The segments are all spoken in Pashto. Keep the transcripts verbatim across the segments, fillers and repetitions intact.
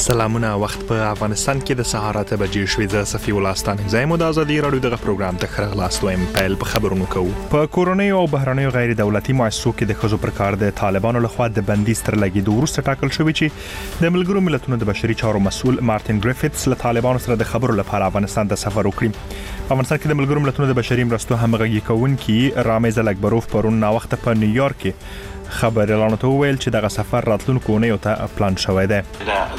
سلامونه. وخت په افغانستان کې د سهار اته بجې شوې. زه صفي ولستان زایم د ازادي رادیو دغه پروګرام ته خبر غلاستوم. پیل په خبرونو کوو. په کورونی او بهرنیو غیر دولتي مؤسسو کې د خزو پر کار د طالبانو لخوا د بندیز تر لګیدو وروسته ټاکل شوی چې د ملګرو ملتونو د بشري چارو مسؤل مارټین ګریفټس له طالبانو سره د خبرو لپاره افغانستان ته سفر وکړي. په افغانستان کې د ملګرو ملتونو د بشري مرستو همغږي کوونکي رامیز الکبروف پرون نا وخت په نیویارک کې خبر اعلان ته ویل چې دغه سفر راتلونکو اونیو ته پلان شوی دی.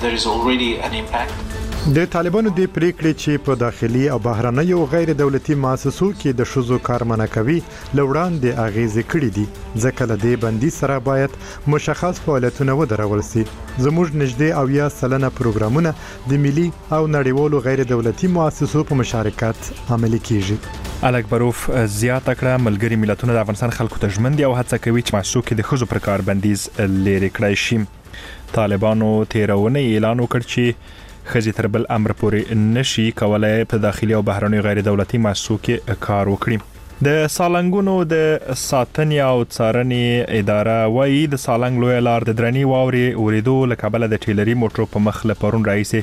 د طالبانو د پریکړې چې په داخلي او بهرنیو غیر دولتي مؤسسو کې د شذو کارمنه کوي لوړان د اغیز کړي دي، ځکه له دې بندي سره باید مشخص فعالیتونه ودرول شي. زموږ نږدې او یا سلنه پروګرامونه د ملي او نړیوالو غیر دولتي مؤسسو په مشارکت عملي کیږي. الکبروف زیاته کړه ملګری ملتونه د افغانستان خلکو ته ژمن دي او هڅه کوي چې مؤسسو کې د خزو پر کار بندیز لري کړی شي. طالبانو تیرونه اعلان وکړ چې خزي تر بل امر پورې نشي کولای په داخلي او بهرنیو غیر دولتي مؤسسو کې کار وکړي. د سالنګونو د ساتنې او څارنې اداره وايي د سالنګ لوی لار د درنی واوري اوریدو لکبل د ټیلري موټر په مخ له پرون رئیس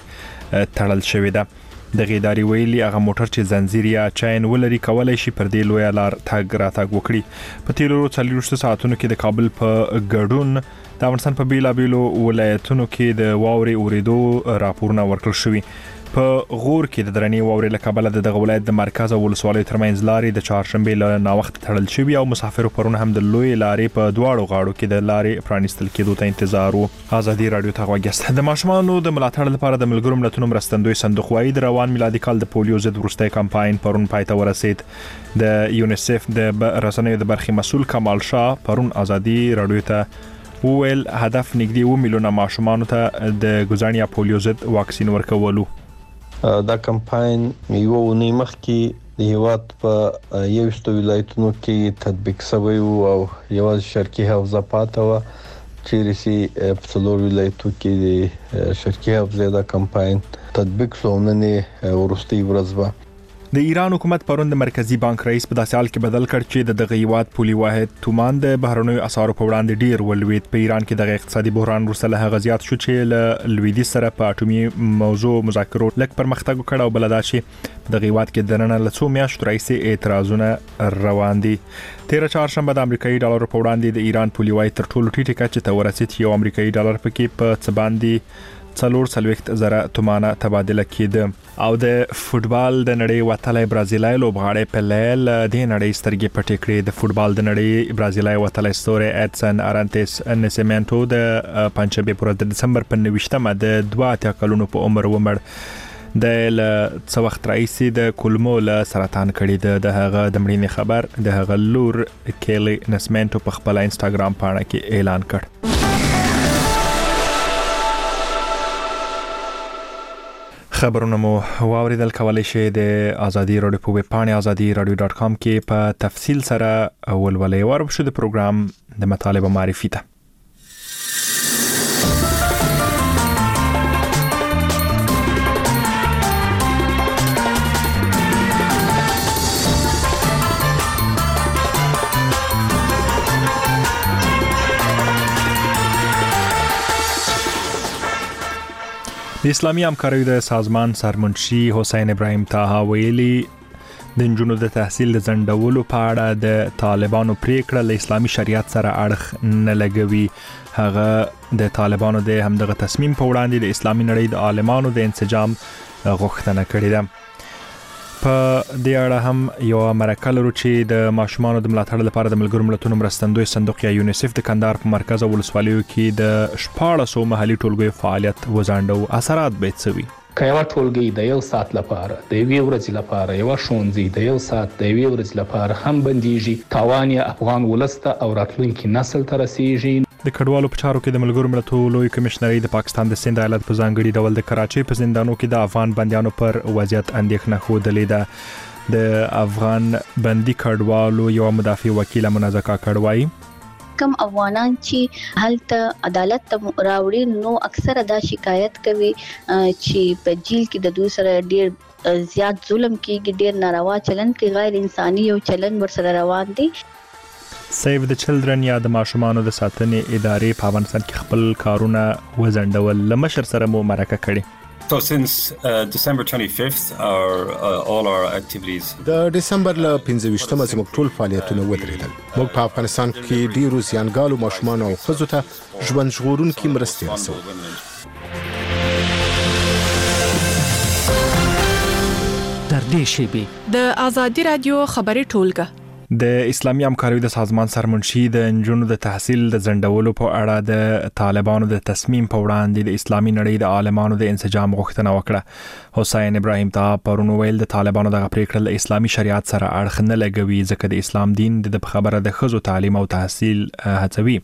تړل شوی ده. د غیداری ویلي هغه موټر چې زنجیر یا چاین ولري کولای شي پر دې لوی لار تاګ را تاګ وکړي. په تیرو څلورو ساعتونو کې د کابل په ګډون د افغانستان په بیلابیلو ولایتونو کې د واوري اوریدو راپورونه ورکړل شوي. په غور کې د درنی واوري لکبل د دغه ولایت د مرکز او ولسوالۍ ترمنځ لارې د چهارشنبه له نا وخت تړل شوی او مسافرو پرونه هم د لوی لارې په دواړو غاړو کې د لارې پرانیستل کېدو ته انتظار وو. ازادي رادیو ته غوښتل د ماشومانو د ملاتړ لپاره د ملګرو ملتونو مرستندوی صندوق وايي د روان میلادي کال د پولیو ضد وروستي کمپاین پرون پای ته ورسید. د یونیسف د رسنیو د برخې مسؤل کمال شاه پرون ازادي رادیو ته وویل هدف نږدې و میلیونه ماشومانو ته د ګزانې یا پولیو ضد واکسین ورکولو. دا کمپاین یو ونی مخکې د هیواد په یوشتو ولایتونو کې تطبیق شوی او یو شرقي حوزه پاتې و چې رسي په څلور ولایتونو کې د شرقي حوزه دا کمپاین تطبیق شوونه ورستي ورځ. د ایران حکومت پرون د مرکزی بانک رئیس په داسې حال کې بدل کړ چې د دغه هیواد پولي واحد تومان د بهرنیو اسعارو په وړاندې ډیر ولوید. په ایران کې د اقتصادي بحران وروسته له هغه زیات شو چې له لویدي سره په اټومي موضوع مذاکرو لک پرمختګ وکړ او بلدا چې دغه هیواد کې د نن له څو میاشتو راځي اعتراضونه روان دي. تیر چهارشنبه د امریکایي ډالر په وړاندې د ایران پولي واحد تر ټولو ټیټه کچه ته ورسید. یو امریکایي ډالر پکې په څه باندې څلور سلويخت زره تومانه تبادله کېده. او د فوتبال د نړۍ وتلې برازیلای لوبغاړی پلیل د نړۍ سترګې پټې کړې. د فوتبال د نړۍ برازیلای وتلې ستوري اډسن ارانتس نسمنټو د پنځمه پر د دسمبر په نوښتمه د دوه اتیا کلونو په عمر ومړ. د ل څو وخت رئیس د کولمو له سرطان کړي د هغه د مړینې خبر د هغه لور کېلی نسمنټو په خپل انستګرام پاڼه کې اعلان کړ. خبرونه مو واوریدل. کولای شئ د ازادي رادیو په ویب پاڼه ازادي رادیو ډاټ کام کې په تفصیل سره ولولئ. ورپسې د پروګرام د مطالبه معرفي ته. د اسلامي همکاریو د سازمان سرمنشي حسین ابراهیم طاها ویلي د نجونو د تحصیل د ځنډولو په اړه د طالبانو پریکړه له اسلامي شریعت سره اړخ نه لګوي. هغه د طالبانو د همدغه تصمیم په وړاندې د اسلامي نړۍ د عالمانو د انسجام غوښتنه کړې ده. په دې اړه هم یو مرکه لرو چې د ماشومانو د ملاتړ لپاره د ملګرو ملتونو مرستندوی صندوق یا یونیسف د کندهار په مرکز او ولسوالیو کې د شپاړسو محلي ټولګیو فعالیت وځنډو. اثرات به څه وي؟ که یو ټولګي د یو ساعت لپاره د یوې ورځې لپاره یو ښوونځي د یو ساعت د یوې ورځې لپاره هم بنديږي، تاوان یې افغان ولسته او راتلونکي نسل ته رسیږي. د کډوالو په چارو کې د ملګرو ملتونو لوی کمشنري د پاکستان د سند ایالت په ځانګړي ډول د کراچۍ په زندانونو کې د افغان بنديانو پر وضعیت اندېښنه خوده ده. د افغان بندي کډوالو یو مدافع وکیل منازع کاکړ وايي کم افغانان چې هلته عدالت ته راوړي نو اکثره دا شکایت کوي چې په جیل کې د دوی سره ډیر زیات ظلم کیږي، ډیر ناروا چلن کوي، غیر انساني یو چلن ورسره روان دي. سیو د چلډرن یا د ماشومانو د ساتنې ادارې په افغانستان کې خپل کارونه وزندول لمشر سره مو مرکه کړي. So since uh, December twenty-fifth, our uh, all our activities. د دسمبر ل پنځه زموږ ټول فعالیتونه ودرېدل. موږ په افغانستان کې ډیرو زیانګالو ماشومانو او ښځو ته ژوند ژغورونکي مرستې رسوو. در دې شیبې د آزادي رادیو خبري ټولګه د اسلامي همکارۍ د سازمان سرمنشي د نجونو د تحصیل د ځنډولو په اړه د طالبانو د تصمیم په وړاندې د اسلامي نړۍ د عالمانو د انسجام غوښتنه وکړه. حسین ابراهیم ته پرون ویل د طالبانو د پریکړه له اسلامي شریعت سره اړخ نه لګوي ځکه د اسلام دین د خبره د ښځو تعلیم او تحصیل هڅوي.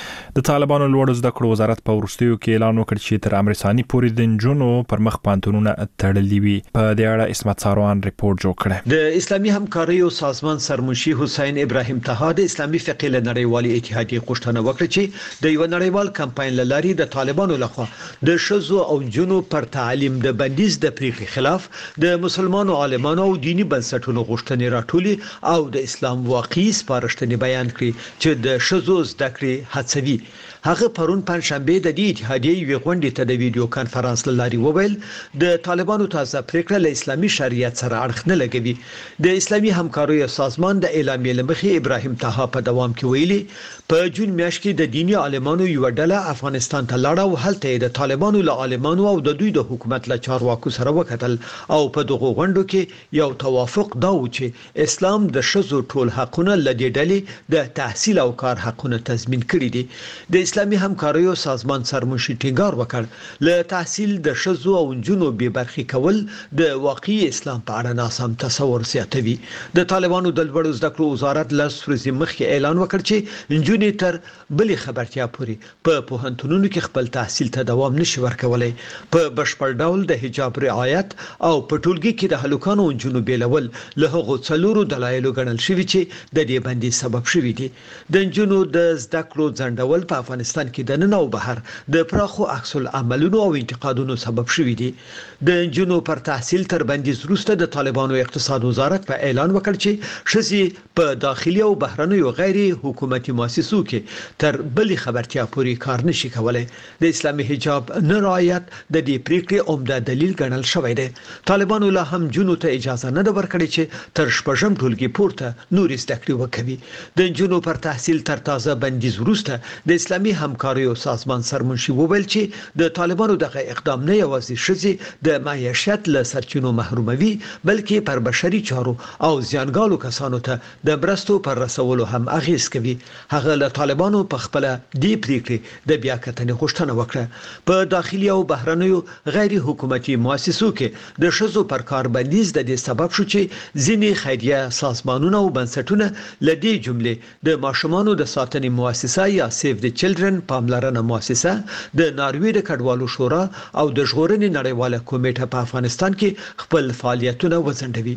د طالبانو لوړ زده کړو وزارت په وروستیو کې اعلان وکړ چې تر امر ثاني پورې د نجونو پر مخ پانتونونه تړلي وي. په دې اړه اسمت ساروان ریپورت جوړ کړ. د اسلامي همکارۍ سازمان سرمنشي حسین ابراهیم ته د اسلامي فقه له نړیوالې اتحادیې غوښتنه وکړه چې د یو نړیوال کمپاین لاري د طالبانو لخوا د شذو او جنو پر تعلیم د بندیز د پریکړې خلاف د مسلمانانو عالمانو او دینی بنسټونو غوښتنې راټولي او د اسلام واقعي سپارښتنې بیان کړي چې د شذو زده کړې هڅوي. هغه پرون پنځشنبه د دې اتحادیې یو غونډې ته د ویډیو کانفرنس لاري وویل د طالبانو تازه پریکړه له اسلامي شریعت سره اړخ نه لګوي. د اسلامي همکارۍ سازمان د اعلامیې لمخې ابراهیم طه په دوام کې ویلي په جون میاشت کې د دینی عالمانو یو ډله افغانستان ته لاړه او هلته د طالبانو له عالمانو او د دوی د حکومت له چارواکو سره وکتل او په دغه غونډو کې یو توافق دا و چې اسلام د شذو ټول حقونه لدې ډلې د تحصیل او کار حقونه تضمین کړي دي. د اسلامي همکارۍ سازمان سرمنشي ټینګار وکړ له تحصیل د شذو او جنو به برخي کول د واقعي اسلام په اړه ناسم تصور زیاتوي. د طالبانو د لوړ زده کړو وزارت لاس ورځې مخکې اعلان وکړ چې جنونې تر بلې خبرتیا پورې په پوهنتونونو کې خپل تحصیل ته دوام نشي ورکولای. په بشپړ ډول د حجاب رعایت او په ټولګي کې د هلکانو او جنو بیلول له هغو څلورو دلایلو ګڼل شوی چې د دې باندې سبب شوی دي. د جنونو د زده کړو ځنډول په افغانستان کې د نن او بهر د پراخو عکس العملونو او انتقادونو سبب شوی دي. د جنونو پر تحصیل تر بندیز وروسته د طالبانو اقتصاد وزارت په اعلان وکړ چې شذې په داخلي او بهرنیو غیر حکومتي مؤسسو کې تر بلې خبرتیا پورې کار نشي کولای. د اسلامي حجاب نه رعایت د دې پریکړې عمده دلیل ګڼل شوی دی. طالبانو لا هم جنونو ته اجازه نه ده ورکړې چې تر شپږم ټولګي پورته نور زده کړې وکړي. د جنونو پر تحصیل تر تازه بندیز وروسته د اسلامي همکارۍ سازمان سرمنشي وویل چې د طالبانو دغه اقدام نه یوازې شذې د معیشت له سرچینو محروموي بلکې پر بشري چارو او زیانګالو کسانو ته د برستو پر رسولو هم اغیز کوي. هغه له طالبانو په خپل دی پریکړې د بیا کتنې غوښتنه وکړه. په داخلي او بهرنیو غیر حکومتي مؤسسو کې د شذو پر کار بندیز د دې سبب شو چې ځینې خیریه سازمانونه او بنسټونه لدې جملې د ماشومانو د ساتنې مؤسسه یا سیو د چلډرن پاملرنه مؤسسه د ناروې د کډوالو شورا او د ژغورنې نړیواله کمیټه په افغانستان کې خپل فعالیتونه وځنډوي.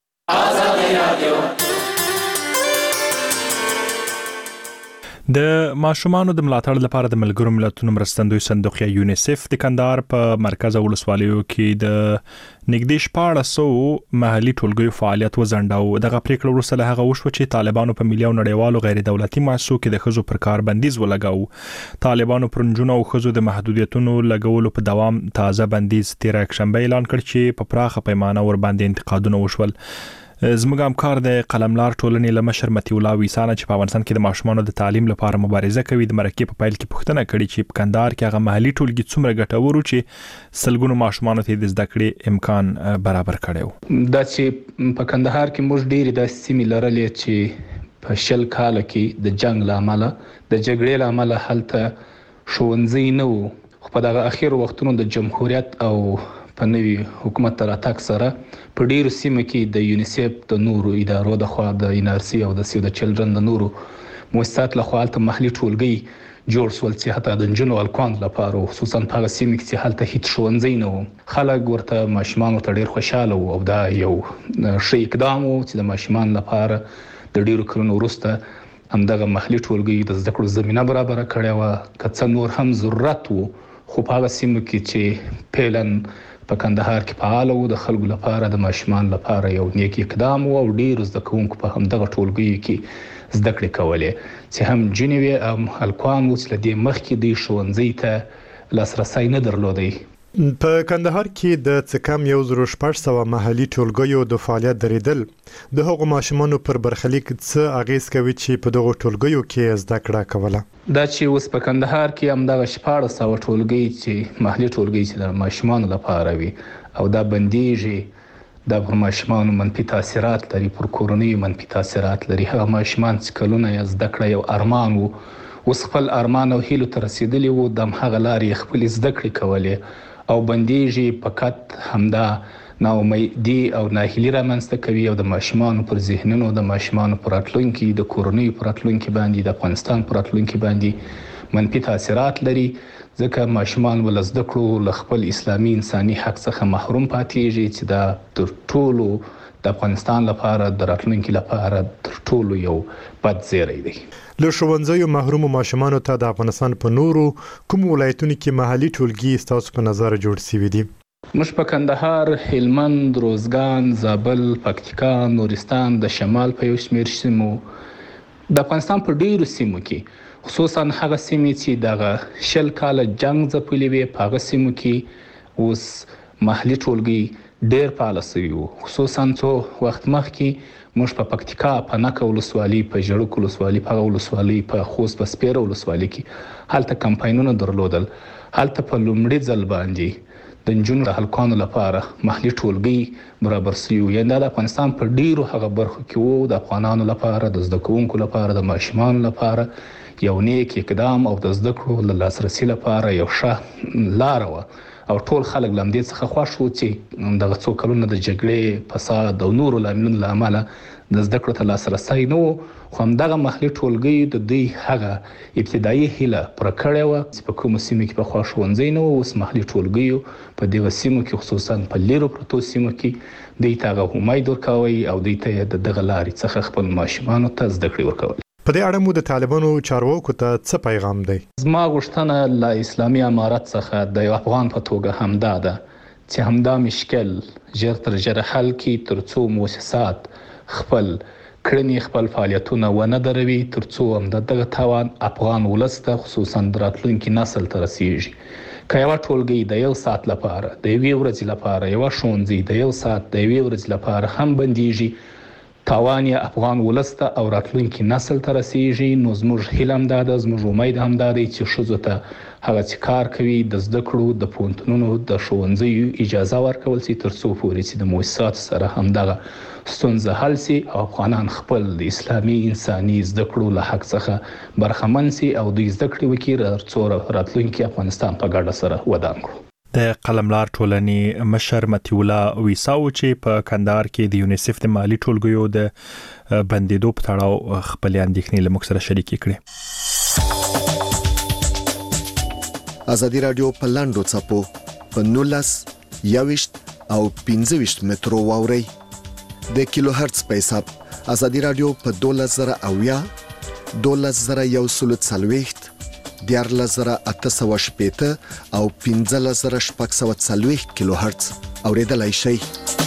د ماشومانو د ملاتړ لپاره د ملګرو ملتونو مرستندوی صندوق یا یونیسف د کندهار په مرکز ولسوالیو کې د نږدې شپاړس سوه محلي ټولګیو فعالیت وځنډاوه. دغه پریکړه وروسته له هغه وشوه چې طالبانو په ملي او نړیوالو غیر دولتي مؤسسو کې د ښځو پر کار بندیز ولګاوه. طالبانو پر نجونو او ښځو د محدودیتونو لګولو په دوام تازه بندیز تیر یکشنبه اعلان کړ چې په پراخه پیمانه ور باندې انتقادونه وشول. زموږ همکار د قلملار ټولنې له مشر متي الله ویسانه چې په افغانستان کې د ماشومانو د تعلیم لپاره مبارزه کوي د مرکې په پیل کې پوښتنه کړې چې په کندهار کې هغه محلي ټولګي څومره ګټور و چې سلګونو ماشومانو ته د زده کړې امکان برابر کړی و. دا چې په کندهار کې موږ ډېرې داسې سیمې لرلې چې په شل کاله کې د جنګ له امله د جګړې له امله هلته ښوونځي نه وو، خو په دغه اخیرو وختونو د جمهوریت او په نوي حکومت تر اتاک سره په ډیرو سیمو کې د یونیسف د نورو ادارو د خوا د ان ار سی او د سیو د چلډرن د نورو مؤسسات له خوا ته محلي ټولګي جوړ شول چې حتی د نجونو الکوان لپاره خصوصا په هغه سیمو کې چې هلته هیڅ ښوونځی نه و. خلک ورته ماشومان ورته ډیر خوشاله وو او دا یو ښه اقدام و چې د ماشومان لپاره د ډیرو کلونو وروسته همدغه محلي ټولګي د زده کړو زمینه برابره کړې وه. که څه نور هم ضرورت و خو په هغه سیمو کې چې فعلا په کندهار کې فعال وو د خلکو لپاره د ماشومان لپاره یو نیک اقدام وو او ډیر زده کوونکو په همدغه ټولګیو کې زده کړې کولې چې هم جنې وي او هلکان وو چې له دې مخکې دوی ښوونځي ته لاسرسی نه درلودی. په کندهار کې د څه کم یو زره شپږ سوه محلي ټولګیو د فعالیت درېدل د هغو ماشومانو پر برخلیک څه اغیز کوي چې په دغو ټولګیو کې زده کړه کوله؟ دا چې اوس په کندهار کې همدغه شپاړس سوه ټولګي چې محلي ټولګي چې د ماشومانو لپاره وي او دا بندیږي، دا پر ماشومانو منفي تاثیرات لري، پر کورنیو منفي تاثیرات لري. هغه ماشومان چې کلونه یې زده کړه یو ارمان وو، اوس خپل ارمان او هیلو ته رسیدلی وو، د همغه لارې خپلې زده کړې کولې او بندیږي. فقط همدا ناامیدي او ناهیلي رامنځته کوي او د ماشومانو پر ذهنونو، د ماشومانو پر راتلونکي، د کورنیو پر راتلونکي باندې، د افغانستان پر راتلونکي باندې منفي تاثیرات لري. ځکه ماشومان ول زده کړو له خپل اسلامي انساني حق څخه محروم پاتېږي چې دا تر ټولو د افغانستان لپاره د راتلونکي لپاره تر ټولو یو بد زیری دی. له ښوونځیو محرومو ماشومانو ته د افغانستان په نورو کوم ولایتونو کې محلي ټولګي ستاسو په نظر جوړ شوي دي؟ موږ په کندهار، هلمند، روزګان، زابل، پکتیکا، نورستان، د شمال په یو شمېر سیمو، د افغانستان په ډیرو سیمو کې، خصوصا هغه سیمې چې دغه شل کاله جنگ ځپلي وي، په هغه سیمو کې اوس محلي ټولګي ډیر فعال شوي وو. خصوصا څو وخت مخکې موږ په پکتیکا، په نکه ولسوالي، په ژړک ولسوالي، په هغه ولسوالي، په خوست، په سپیره ولسوالي کې هلته کمپاینونه درلودل. هلته په لومړي ځل باندې د نجونو د هلکانو لپاره محلي ټولګي برابر شوي وو. یعنې د افغانستان په ډیرو هغه برخو کې وو، د افغانانو لپاره، د زده کوونکو لپاره، د ماشومانو لپاره یو نیک اقدام او د زده کړو له لاسرسي لپاره یو ښه لاره وه او ټول خلک له همدې څخه خوښ وو چې دغه څو کلونه د جګړې، فساد او نورو لاملونو له امله د زده کړو ته لاسرسی نه و، خو همدغه محلي ټولګي د دوی هغه ابتدایي هیله پوره کړې وه چې په کومو سیمو کې پخوا ښوونځی نه و. اوس محلي ټولګیو په دغه سیمو کې، خصوصا په لیرو پرتو سیمو کې دوی ته هغه امید ورکوي او دوی ته یې د دغه لارې څخه خپل ماشومانو ته زده کړې ورکول. په دې اړه مو د طالبانو چارواکو ته څه پیغام دی؟ زما غوښتنه له اسلامي امارت څخه د یو افغان په توګه همدا ده چې همدا مشکل ژر تر ژره حل کړي، تر څو مؤسسات خپل کړنې، خپل فعالیتونه ونه دروي، تر څو همدغه تاوان افغان ولس ته، خصوصا د راتلونکي نسل ته رسیږي. که یوه ټولګي د یو ساعت لپاره، د یوې ورځې لپاره، یوه ښوونځي د یو ساعت، د یوې ورځې لپاره هم بندیږي، تاوان یې افغان ولس ته او راتلونکي نسل ته رسیږي. نو زموږ هیله همدا ده، زموږ امید همدا دی چې ښځو ته هغه چې کار کوي د زده کړو، د پوهنتونونو، د ښوونځیو اجازه ورکول شي، تر څو پورې چې د مؤسساتو سره همدغه ستونزه حل شي او افغانان خپل د اسلامي انساني زده کړو له حق څخه برخمن شي او دوی زده کړې وکړي، تر څو راتلونکي افغانستان په ګډه سره ودان کړو. د قلملار ټولنې مشر متي الله ویساو چې په کندهار کې د یونیسف د مالی ټولګیو د بندیدو په تړاو خپل اندېښنې له موږ سره شریکې کړې. ازادي رادیو په لاندو څپو په نولس یوشت او پنځه ویشت مترو واوري د کیلو هرتز په حساب. ازادي رادیو په دولس زره اویا، دولس زره یو سل څلوېښت، دیارلس زره اته سوه شپېته او پنځلس زره شپږ سوه څلوېښت کیلو هرتز اوریدلای شئ.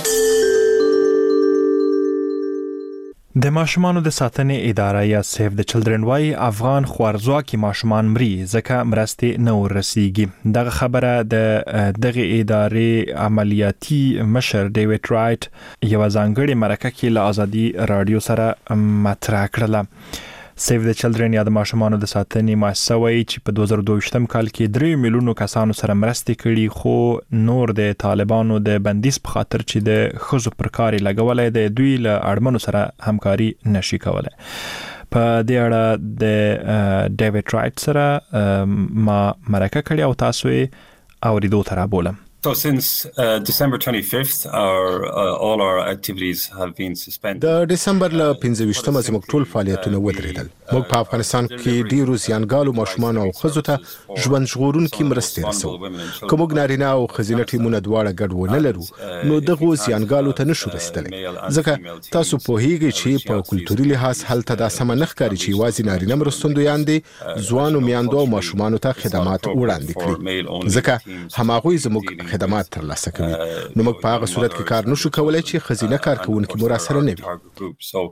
د ماشومانو د ساتنې اداره یا سیف د چلډرن وايي افغان خوارځواکي ماشومان مري ځکه مرستې نه ورسیږي. دغه خبره د دغه ادارې عملیاتي مشر ډیوډ رایټ یو ځانګړي مرکه کې له ازادي رادیو سره مطرح کړله. سیف د چلډرن یا د ماشومانو د ساتنې مؤسسه وایي چې په دوه زره دوه ویشتم کال کې درې میلیونو کسانو سره مرستې کړي، خو نور د طالبانو د بندیز په خاطر چې د ښځو پر کار لګولای د دوی له اړمنو سره همکاري نشي کولای. په دې اړه د ډیوډ رایټ سره ما مرکه کړې او تاسو یې اوریدو ته رابولم. So since uh, December twenty-fifth, our uh, all our activities have been suspended. د دسمبر ل پنځه ویشتمه زموږ ټول فعالیتونه ودرېدل. موږ په افغانستان کې ډیرو زیانګالو ماشومان او ښځو ته ژوند ژغورونکي مرستې رسوو. که موږ نارینه او ښځینه ټیمونه دواړه ګډ ونه لرو نو دغو زیانګالو ته نشو رسیدلی، ځکه تاسو پوهیږئ چې په کلتوري لحاظ هلته دا سمه نه ښکاري چې یوازې نارینه مرستندویان دي ځوانو میندو او ماشومانو ته خدمات وړاندې کړي، ځکه هماغوی زموږ خدمات ترلاسه کوي. نو موږ په هغه صورت کې کار نشو کولای چې ښځینه کارکوونکي مو راسره نه وي.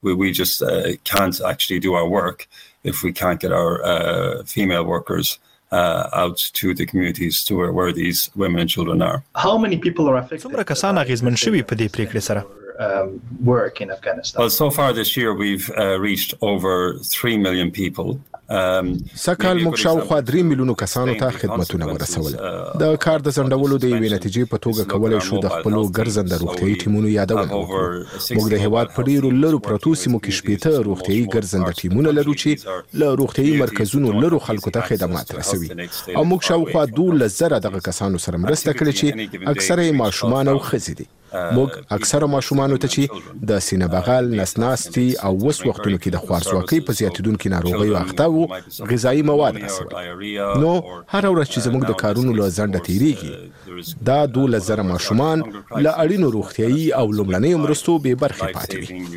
we, we just uh, can't actually do our work if we can't get our uh, female workers uh, out to the communities to where, where these women and children are. How many people are affected? څومره کسان اغیزمن شوي په دې پریکړې سره؟ Um, work in Afghanistan. Well, so far this year we've uh, reached over three million people. سکهال موږ شاوخوا درې میلیونو کسانو ته خدمتونه ورسول. د کار د ځنډولو د یوې نتیجې په توګه کولای شو د خپلو ګرځنده روغتیايي ټیمونو یادونه وکړو. موږ د هیواد په ډیرو لرو پرتو سیمو کې شپېته روغتیايي ګرځنده ټیمونه لرو چې له روغتیايي مرکزونو لرو خلکو ته خدمات رسوي او موږ شاوخوا دولس زره دغه کسانو سره مرسته کړې چې اکثره یې ماشومان او ښځې دي. موږ اکثره ماشومانو ته چې د سینه بغل، نسناستي او وس وختونو کې د خوارځواکۍ په زیاتیدونکو ناروغیو اخته وو غذایی مواد رسول. نو هر ورځ چې زموږ د کارونو له ځنډه تیریږي دا دولس زره ماشومان له اړینو روغتیايي او لومړنیو مرستو بې برخې پاتې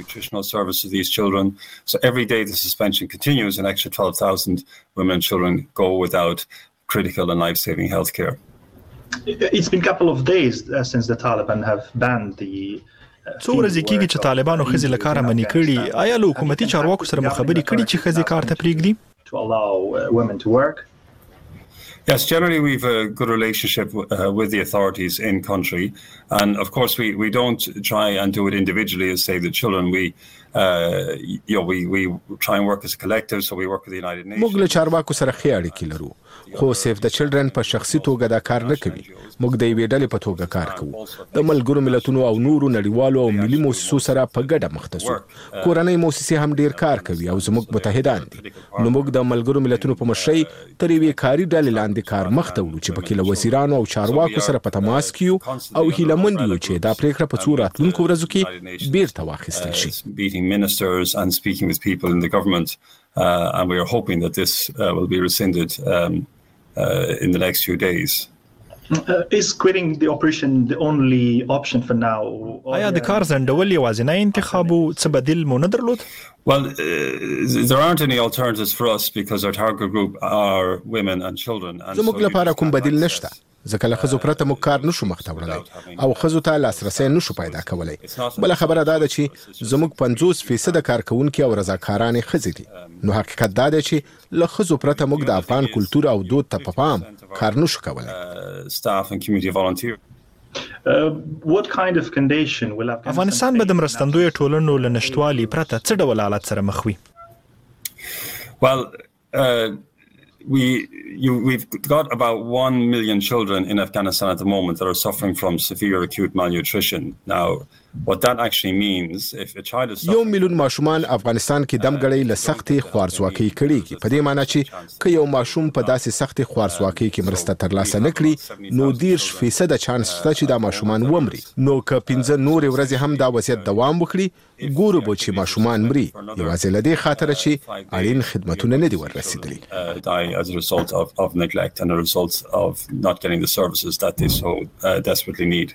وي. So every day the suspension continues, an extra twelve thousand women and children go without critical and life-saving health care. It's been a couple of days uh, since the Taliban have banned the څو ورځې کېږي چې طالبانو ښځې له کاره منې کړي. آیا له حکومتي چارواکو سره مو خبرې کړي چې ښځې کار ته پرېږدي؟ to allow uh, women to work? Yes, generally we've a good relationship w- uh, with the authorities in country, and of course we, we don't try and do it individually as save the children. We uh, you know we we try and work as a collective, so we work with the United Nations. موږ له چارواکو سره ښې اړیکې لرو خو سیف د چلډرن په شخصي توګه دا کار نه کوي. موږ د یوې ډلې په توګه کار کوو. د ملګرو ملتونو او نورو نړیوالو او ملي مؤسسو سره په ګډه مخ ته ځو. کورنۍ مؤسسې هم ډیر کار کوي او زموږ متحدان دي. نو موږ د ملګرو ملتونو په مشرۍ تر یوې کاري ډلې لاندې کار مخ ته وړو چې پکې له وزیرانو او چارواکو سره په تماس کې یو او هیلهمند یو چې دا پریکړه په څو راتلونکو ورځو کې بیرته واخیستل شي. Meeting ministers and speaking with people in the government, uh, and we are hoping that this uh, will be rescinded um, uh, in the next few days. Uh, is quitting the operation the only option for now? آیا د کار ځنډول یوازینی انتخاب و څه بدیل مو نه درلود؟ Well, uh, there aren't any alternatives for us because our target group are women and children. زموږ لپاره کوم بدیل نشته. ځکه له ښځو پرته موږ کار نشو مخ ته وړلی او ښځو ته لاسرسی نشو پیدا کولی. بله خبره دا ده چې زموږ پنځوس فیصده کارکوونکي او رضاکارانې ښځې دي. نو حقیقت دا دی چې له ښځو پرته موږ د افغان کلتور او دود ته په پام کار نشو کولی. Staff and community volunteers. Uh, what kind of condition will افغانستان به د مرستندوی ټولنو له نشټوالي پرته څه ډول حالت سره مخ وي؟ Well, uh, we you we've got about one million children in Afghanistan at the moment that are suffering from severe acute malnutrition. Now, what that actually means, if a child is یو میلیون ماشومان افغانستان کې دمګړۍ له سختې خوارځواکۍ کړېږي. په دې معنی چې که یو ماشوم په داسې سختې خوارځواکۍ کې مرسته ترلاسه نه کړي نو دېرش فیصده چانس شته چې دا ماشومان ومري. نو که پنځه نورې ورځې هم دا وضعیت دوام وکړي ګورو به چې ماشومان مري یوازې له دې خاطره چې اړین خدمتونه نه دي وررسېدلي. as a result of, of neglect and a result of not getting the services that they so uh, desperately need.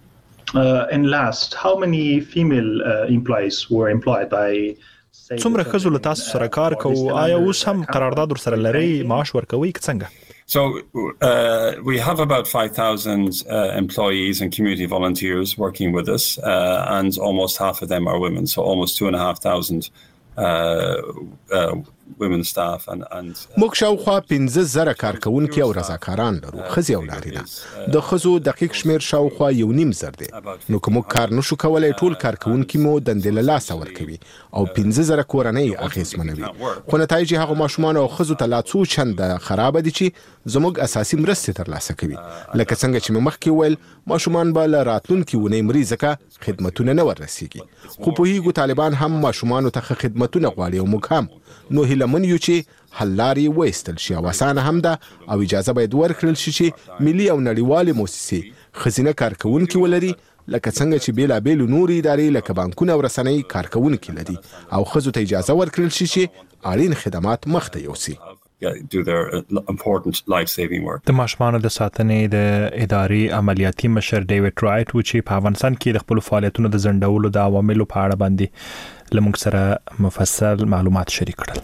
Uh, and last, how many female uh, employees were employed by څومره ښځو له تاسو سره کار کوو؟ آیا اوس هم قرارداد ورسره لرئ؟ معاش ورکوئ که څنګه؟ So uh, we have about five thousand uh, employees and community volunteers working with us, uh, and almost half of them are women. So almost two and a half thousand uh, uh, women staff and and موږ شاوخوا پنځه زره کارکوونکي او رضاکاران لرو، ښځې او نارینه. د ښځو دقیق شمیر شاوخوا یو نیم زر دی. نو که موږ کار نشو کولی ټول کارکوونکي مو دندې له لاسه ورکوي او پنځه زره کورنۍ اغېزمنوي. خو نتایج هغو ماشومانو او ښځو ته لا څو چنده خرابه دي چې زموږ اساسي مرستې ترلاسه کوي. لکه څنګه چې مې مخکې وویل ماشومان به له راتلونکي اونۍ مري ځکه خدمتونه نه وررسېږي. خو پوهېږو طالبان هم ماشومانو ته ښه خدمتونه غواړي او موږ هم. نو هیلهمن یو چې حل لارې وایستل شي او اسانه هم ده او اجازه باید ورکړل شي چې ملي او نړیوالې موسسې ښځینه کارکوونکي ولري لکه څنګه چې بېلابېلو نورې ادارې لکه بانکونه او رسنۍ کارکوونکي لري او ښځو ته اجازه ورکړل شي چې اړین خدمات مخ ته یوسي. do their important life-saving work. د ماشومانو د ساتنې د ادارې عملیاتي مشر ډیوډ رایټ و چې په افغانستان کې د خپل فعالیتونو د ځنډولو د عواملو په اړه باندې لمونږ سره مفصل معلومات شریک کړل.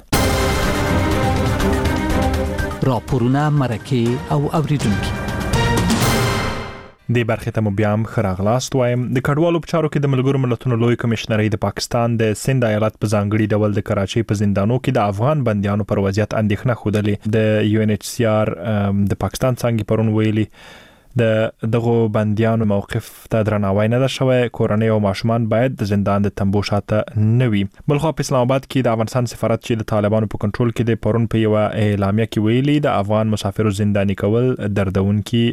راپورونه، مرکې او اوریدونکي د برخې ته مو بیا هم ښه راغلاست وایم. د کډوالو په چارو کې د ملګرو ملتونو لوی کمشنري د پاکستان د سند ایالت په ځانګړي ډول د کراچۍ په زندانو کې د افغان بنديانو پر وضعیت اندېښنه خوده. د یو ان ایچ سی آر د پاکستان څنګه پرون ویلي د دغه بنديانو موقف ته درناوی نه شوی، کورنۍ او ماشومان باید د زندان د تنبو شاته نه وي. بلخو په اسلام آباد کې د افغانستان سفارت چې د طالبانو په کنټرول کې د پرون په یو اعلامیه کې ویلي د افغان مسافرو زنداني کول دردونکي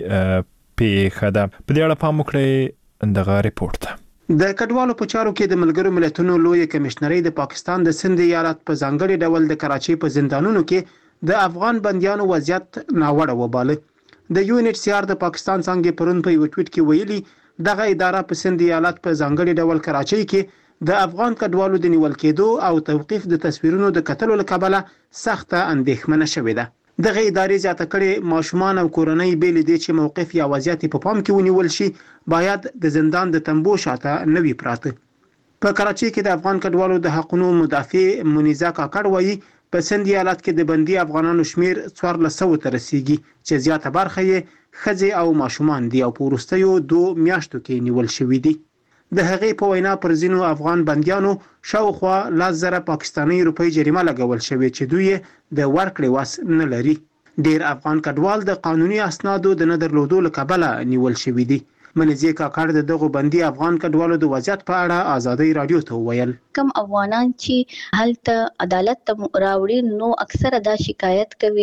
پیښه ده. په دې اړه پام وکړئ دغه ریپورت ته. د کډوالو په چارو کې د ملګرو ملتونو لوی کمشنري د پاکستان د سند ایالت په ځانګړي ډول د کراچۍ په زندانونو کې د افغان بنديانو وضعیت ناوړه وباله. د یو ان ایچ سی آر د پاکستان څنګه پرون په یو ټویټ کې ویلي دغه اداره په سند ایالت په ځانګړي ډول کراچۍ کې د افغان کډوالو د نیول کېدو او توقيف د تصویرونو د کتلو لپاره سخته اندېښمنه شوې ده. دغه ادارې زیاته کړې ماشومان او کورنۍ بیل دي چې موقف یا وضعیت په پام کې ونیول شي باید د زندان د تنبو شاته نوي پراته. په کراچۍ کې د افغان کډوالو د حقوقو مدافع منیزه کاکړ وایي په سند ایالت کې د بندي افغانانو شمیر څوارلس سوه ته رسیدي چې زیاته برخه یې ښځې او ماشومان دي او په وروستیو دوه میاشتو کې نیول شوي دي. د هغې په وینا پر ځینو افغان بندیانو شاوخوا لس زره پاکستاني روپۍ جریمه لګول شوې چې دوی د ورکړې واس نه لري. ډیر افغان کډوال د قانوني اسنادو د نه درلودو له کبله نیول شوي دي. منځي کاکړ د دغه بندي افغان کډوالو د وضعیت په اړه آزادۍ رادیو ته ویل. کم افغانان چې هلته عدالت ته راوړي نو اکثره دا شکایت کوي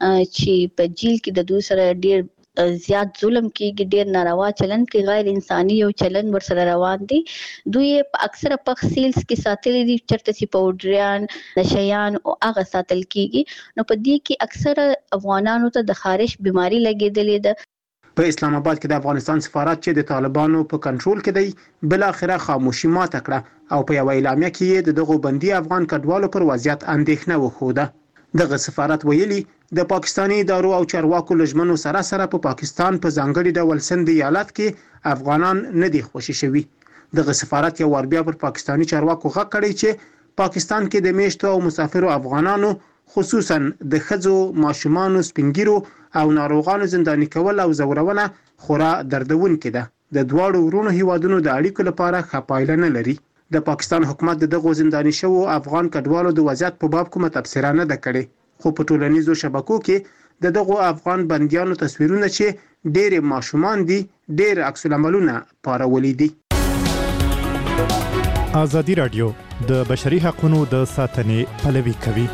چې په جیل کې د دوی سره ډیر زیات ظلم کیږي، ډیر ناروا چلن کې غیر انساني یو چلن ورسره روان دي. دوی اکثره په سیلز کې ساتل دي چرته چې پاوډریان نشيان او هغه ساتل کیږي. نو په دې کې اکثره افغانانو ته د خارش بيماري لګیدلې ده. په اسلام آباد کې د افغانستان سفارت چې د طالبانو په کنټرول کې دی بل اخره خاموشي ماته کړه او په یو اعلامیه کې د دغه بندي افغان کډوالو پر وضعیت اندېښنه وښوده. دغه سفارت ویلي د پاکستاني ادارو او چارواکو لجمنو سره سره په پاکستان په ځانګړي ډول سند ایالت کې افغانان نه دي خوشي شوي. دغه سفارت یو ور بیا پر پاکستاني چارواکو غږ کړی چې پاکستان کې د میشتو او مسافرو افغانانو خصوصا د خځو، ماشومانو، سپینګیرو او ناروغانو زنداني کول او زورونه خورا دردونکې ده. د دواړو ورونو هیوادونو د اړیکو لپاره ښه پایله نه لري. د پاکستان حکومت د دغه زنداني شوو افغان کډوالو د وضعیت په باب کومه تبصره نه ده کړې، خو په ټولنیزو شبکو کې د دغه افغان بنديانو تصویرونه چې ډېر ماشومان دي ډېر عکس العملونه پارولي دي. ازادي رادیو د بشري حقوقو د ساتنې پلوي کوي.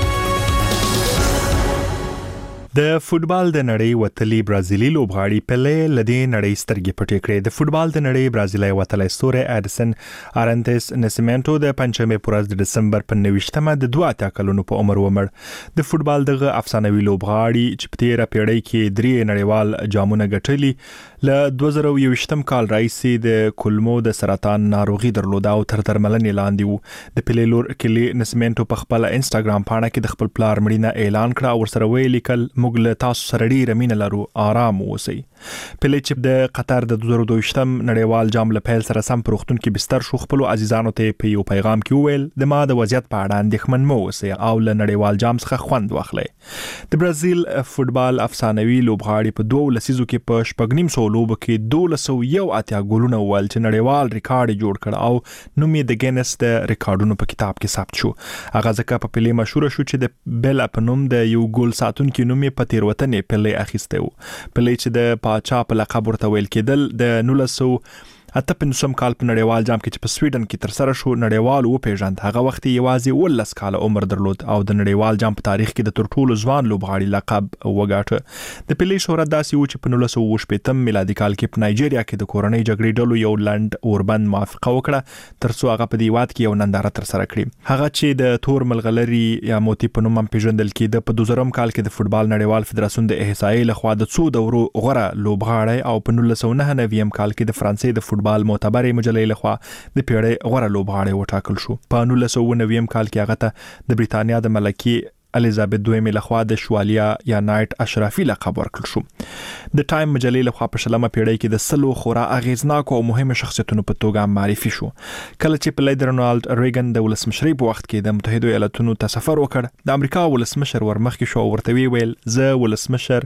د فوتبال د نړۍ وتلی برازیلي لوبغاړي پله لدی نړۍ سترګې پټې کړې. د فوتبال د نړۍ برازیلي وتلی ستوری اډسن ارانتس نسیمنټو د پنځمې پر ورځ د دسمبر په نوښتمه د دوه اتیا کلونو په عمر ومړ. د فوتبال دغه افسانوي لوبغاړي چې په تیره پیړۍ کې درې نړیوال جامونه ګټلي له دوه زره یوویشتم کال راهیسې د کولمو د سرطان ناروغي درلوده او تر درملنې لاندې و. د پلې لور کلی نسیمنټو په خپل انسټاګرام پاڼه کې د خپل پلار مړینه اعلان کړ او ورسره ویل لیکل موږ له تاسو سره ډیره مینه لرو، آرام اوسئ. پلې چې د قطر د دوه زره دوه نړیوال جام له پیل سره سم په روغتون کې بستر شو، خپل عزیزانو ته په یو پیغام کې وویل د ما د وضعیت په اړه اندېښمن مه اوسئ او له نړیوال جام څخه خوند واخلئ. د برازیل فوتبال افسانوي لوبغاړي په دوه لسیزو کې په شپږ نیم سوه لوبو کې دولس سوه یو اتیا ګولونه وویل چې نړیوال ریکارډ جوړ کړ او نوم یې د ګینس د ریکارډونو په کتاب کې ثبت شو. هغه ځکه په پلې مشهور شو چې د بیل په نوم د یو ګول ساتونکي نوم یې په تیروتنې پلې اخیسته و. پلې چې د پاچا په لقب ورته ویل کېدل د نولس سوه اته پنځوسم کال په نړیوال جام کې چې په سویډن کې تر سره شو نړیوال وپېژند. هغه وخت یوازې ولس کاله عمر درلود او د نړیوال جام په تاریخ کې د تر ټولو ځوان لوبغاړي لقب وګاټه. د پلې شهرت داسې و چې په نولس سوه اووه شپېتم میلادي کال کې په نایجیریا کې د کورنۍ جګړې ډلو یو لنډ اوربند موافقه وکړه تر څو هغه په دې هېواد کې یو ننداره تر سره کړي. هغه چې د تور ملغلري یا موتی په نوم هم پېژندل کېده. په دوه زرم کال کې د فوتبال نړیوال فدراسیون د احصایې لخوا د څو دورو غوره لوبغاړی او په نولس سوه نهه نوي کال کې د فرانسې د فوتبال معتبرې مجلې لخوا د پیړۍ غوره لوبغاړی وټاکل شو. په نولس سوه اووه نوي کال کې هغه ته د بریتانیا د ملکې الیزابت دویمې لخوا د شوالیا یا نایټ اشرافي لقب ورکړل شو. د ټایم مجلې لخوا په شلمه پیړۍ کې د سلو خورا اغیزناکو او مهمو شخصیتونو په توګه معرفي شو. کله چې په لیدر رونالد ریګن د ولسمشرۍ په وخت کې د متحده ایالاتونو ته سفر وکړ، د امریکا ولسمشر ورمخکې شو او ورته ویل زه ولسمشر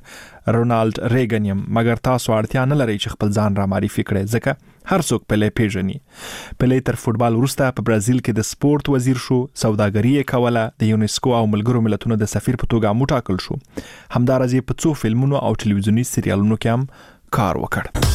رونالد ریګن یم مګر تاسو اړتیا نه لرئ چې خپل ځان را معرفي کړئ ځکه هر څوک پله پیژني. پله تر فوتبال وروسته په برازیل کې د سپورت وزیر شو، سوداګري یې کوله، د یونیسکو او ملګرو ملتونو د سفیر په توګه وټاکل شو. همدارس یې په څو فلمونو او ټلویزیوني سریالونو کې هم کار وکړ.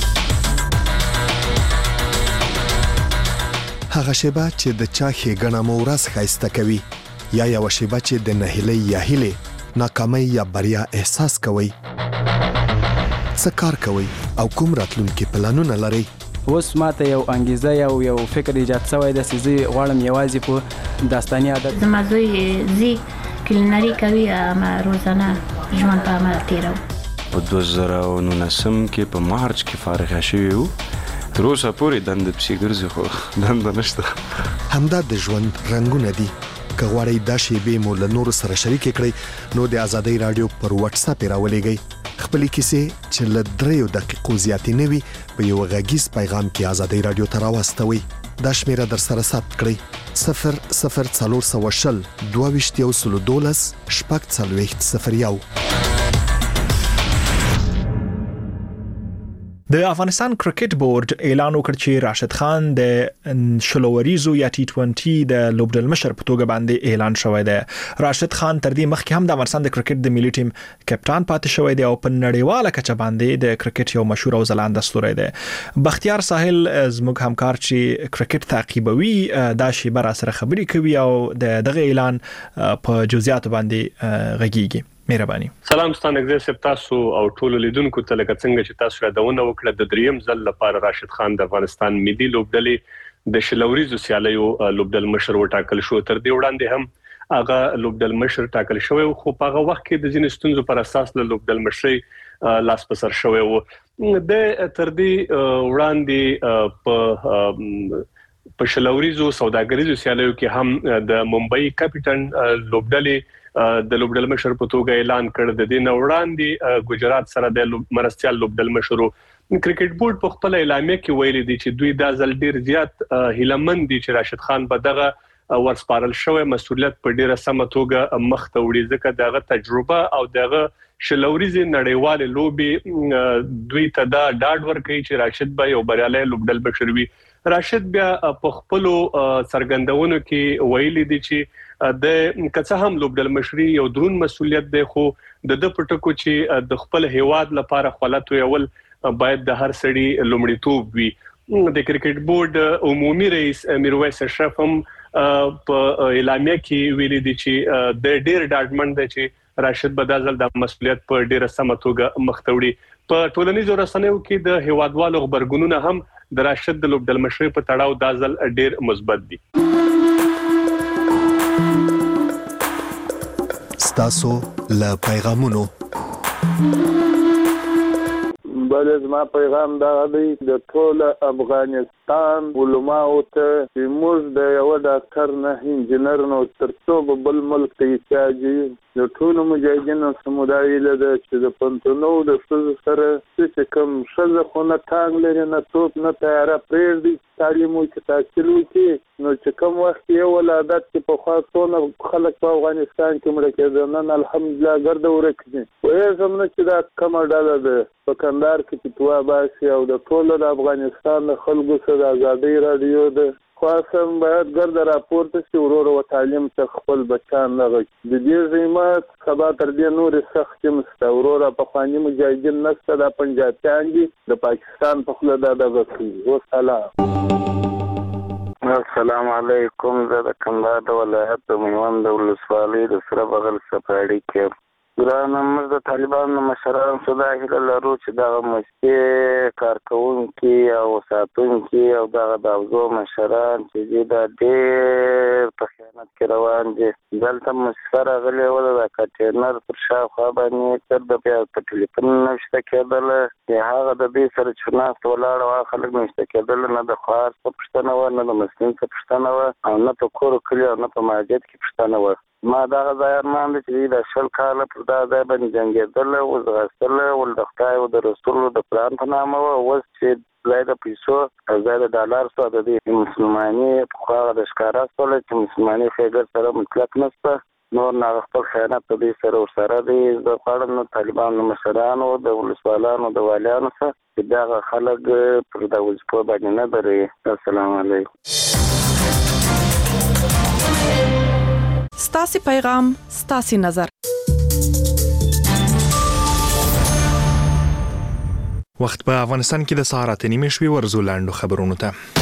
هغه شیبه چې د چا ښېګڼه مو ورځ ښایسته کوي یا یو شیبه چې د نهیلۍ یا هیلې ناکامۍ یا بریا احساس کوي. څه کار کوي او کوم راتلونکي پلانونه لري؟ اوس ماته یو انګیزه یو یو فکر ایجاد شوی د سيزي غواړم یوازې په داستاني عادت زما زوی زی کلینری کوي ما روزانه ژوند په عمل تیرو. په دوه زره او نولسم کې په مارچ کې فارغ شوی وو. تر اوسه پورې دند پسې ګرځي خو دند نشته. همدا د ژوند رنگونه دي. که غواړئ دا شیبې مو له نورو سره شریک کړئ نو د آزادۍ رادیو پر واتس اپ راولېږئ. خپلې کیسې چې له دریو دقیقو زیاتې نه وي په یو غږیز پیغام کې آزادۍ رادیو ته راواستوئ. دا شمیره در سره ثبت کړئ صفر صفر څلور سوه شل دوه ویشت یو سلو دولس شپږ څلوېښت صفر یو. د افغانستان کرکټ بورډ اعلان وکړ چې راشد خان د شلوریزو یا ټي ټوئنټي د لوبډل مشر په توګه باندې اعلان شوی دی. راشد خان تر دې مخکې هم د افغانستان د کرکټ د ملي ټیم کپټان پاتې شوی دی او په نړیواله کچه باندې د کرکټ یو مشهور او ځلانده ستوری دی. بختیار ساحل زموږ همکار چې کرکټ تعقیبوي دا شیبه را سره خبرې کوي او د دغه اعلان په جزئیات باندې غږیږي. مهرباني. سلام ستانګزه سپ تاسو او ټول لیدونکو ته لکه څنګه چې تاسو را دونه وکړه د دریم ځل لپاره راشد خان د افغانستان ملي لوبډلې د شلوریزو سیالیو لوبډل مشر وټاکل شو. تر دې وړاندې هم هغه لوبډل مشر ټاکل شوی خو په هغه وخت کې د ځینې ستونزو پر اساس له لوبډل مشرۍ لاس په سر شوی و. د تر دې وړاندې په په شلوریزو سوداګریزو سیالیو کې هم د ممبئی کپټن لوبډلې د لوبډل مشر په توګه اعلان کړ. د دې وړاندې ګجرات سره د مرستيال لوبډل مشر کرکټ بورډ په خپل اعلامیه کې ویلي دي چې دوی د ځل ډیر زیات هیلمن دي چې راشد خان به دغه ورسپارل شوی مسولیت په ډیره سمه توګه مخ ته وړي ځکه دغه تجربه او دغه شلوريزي نړیوال لوبي دوی ته دا ډاډ ورکړي چې راشد به یو بریالي لوبډل بشر وي. راشد بیا په خپل سرګندونو کې ویلي دي چې د کڅه هم لوبډل مشري یو درون مسولیت دی خو د د پټکو چې د خپل هیواد لپاره خپلت ویول باید د هر سړي لومړیتوب وي. د کرکټ بورډ عمومي رئیس میرویس اشرف هم په اعلامیه کې ویلي دي چې د ډیر ډاډمن دی چې راشد بدازل د مسولیت په ډیره سمه توګه مخ ته وړي. په ټولنیزو رسنیو کې د هیوادوالو خبرګونونه هم د راشد د لوبډل مشرۍ په تړاو دازل ډیر مثبت دي. ستاسو له پیغامونو بله زما پیغام دا دی د ټول افغانستان علماو ته چې موږ د یو ډاکټر نه انجینر نو ترڅو بل ملک ته احتیاجي د ټول مجاهدینو سمودای له چې د پنځونو د څه سره چې کوم شزه خو نه ټانګ لري نه توپ نه تیار پرې دي تعلیم او تحصیل وکړي نو چې کوم وخت یو ولادت چې په خاصونه خلک په افغانستان کې مړ کېدل نن الحمدلله ګرځ ورکړي وې زموږ چې دا کوم ډاله ده په کندهار کې فتوا باسي او د ټول د افغانستان خلکو سره آزادۍ رادیو ده خاصم باید ګرد راپورته شي ورور او تعلیم ته خپل بچان لغوي د دې زمات سبا تر دې نور سخت مستورور په خواني مجاهدین نسته د پنجابیان دي د پاکستان په خله د دغه و سلام السلام علیکم زه د کندهار د ولایت د میوند د ولسوالۍ د سره بغل سپاړی کې ګرانه موږ د طالبانو مشران صدا هیله لرو چې دغه مستې کارکونکي او ساتونکي او دغه د اوزو مشران چې دا ډېر په خیانت کې روان دي دلته مسفر غلي ولا د کټینر پر شاوخوا باندې تر د بیا په ټلیفون نشته کېدل چې هغه د دې سره چې ناست ولاړ او خلک نشته کېدل نه د خاص په پښتنه و نه د مسلمان په پښتنه و او نه په کور کلی او نه په مسجد کې پښتنه و ما دا ځای مان چې د شل کال پر دا ځای باندې جنگیدل او زغستل ول د خدای او د رسول د پلان په نامه او وس چې زای د پیسو او زای د ډالر سره د مسلمانۍ په خوا د ښکارا سره چې مسلمانۍ خېګر سره مطلق نشته نور نه خپل خیانت په دې سره ورسره دی د قانون طالبان مشرانو د ولسوالانو د والیانو سره چې دا خلک پر د وځپو باندې نه دري. السلام علیکم. ستاسو پیغام ستاسو نظر. وخت په افغانستان کې د سهار اته نیمې شوي ورزو لاندو خبرونو ته.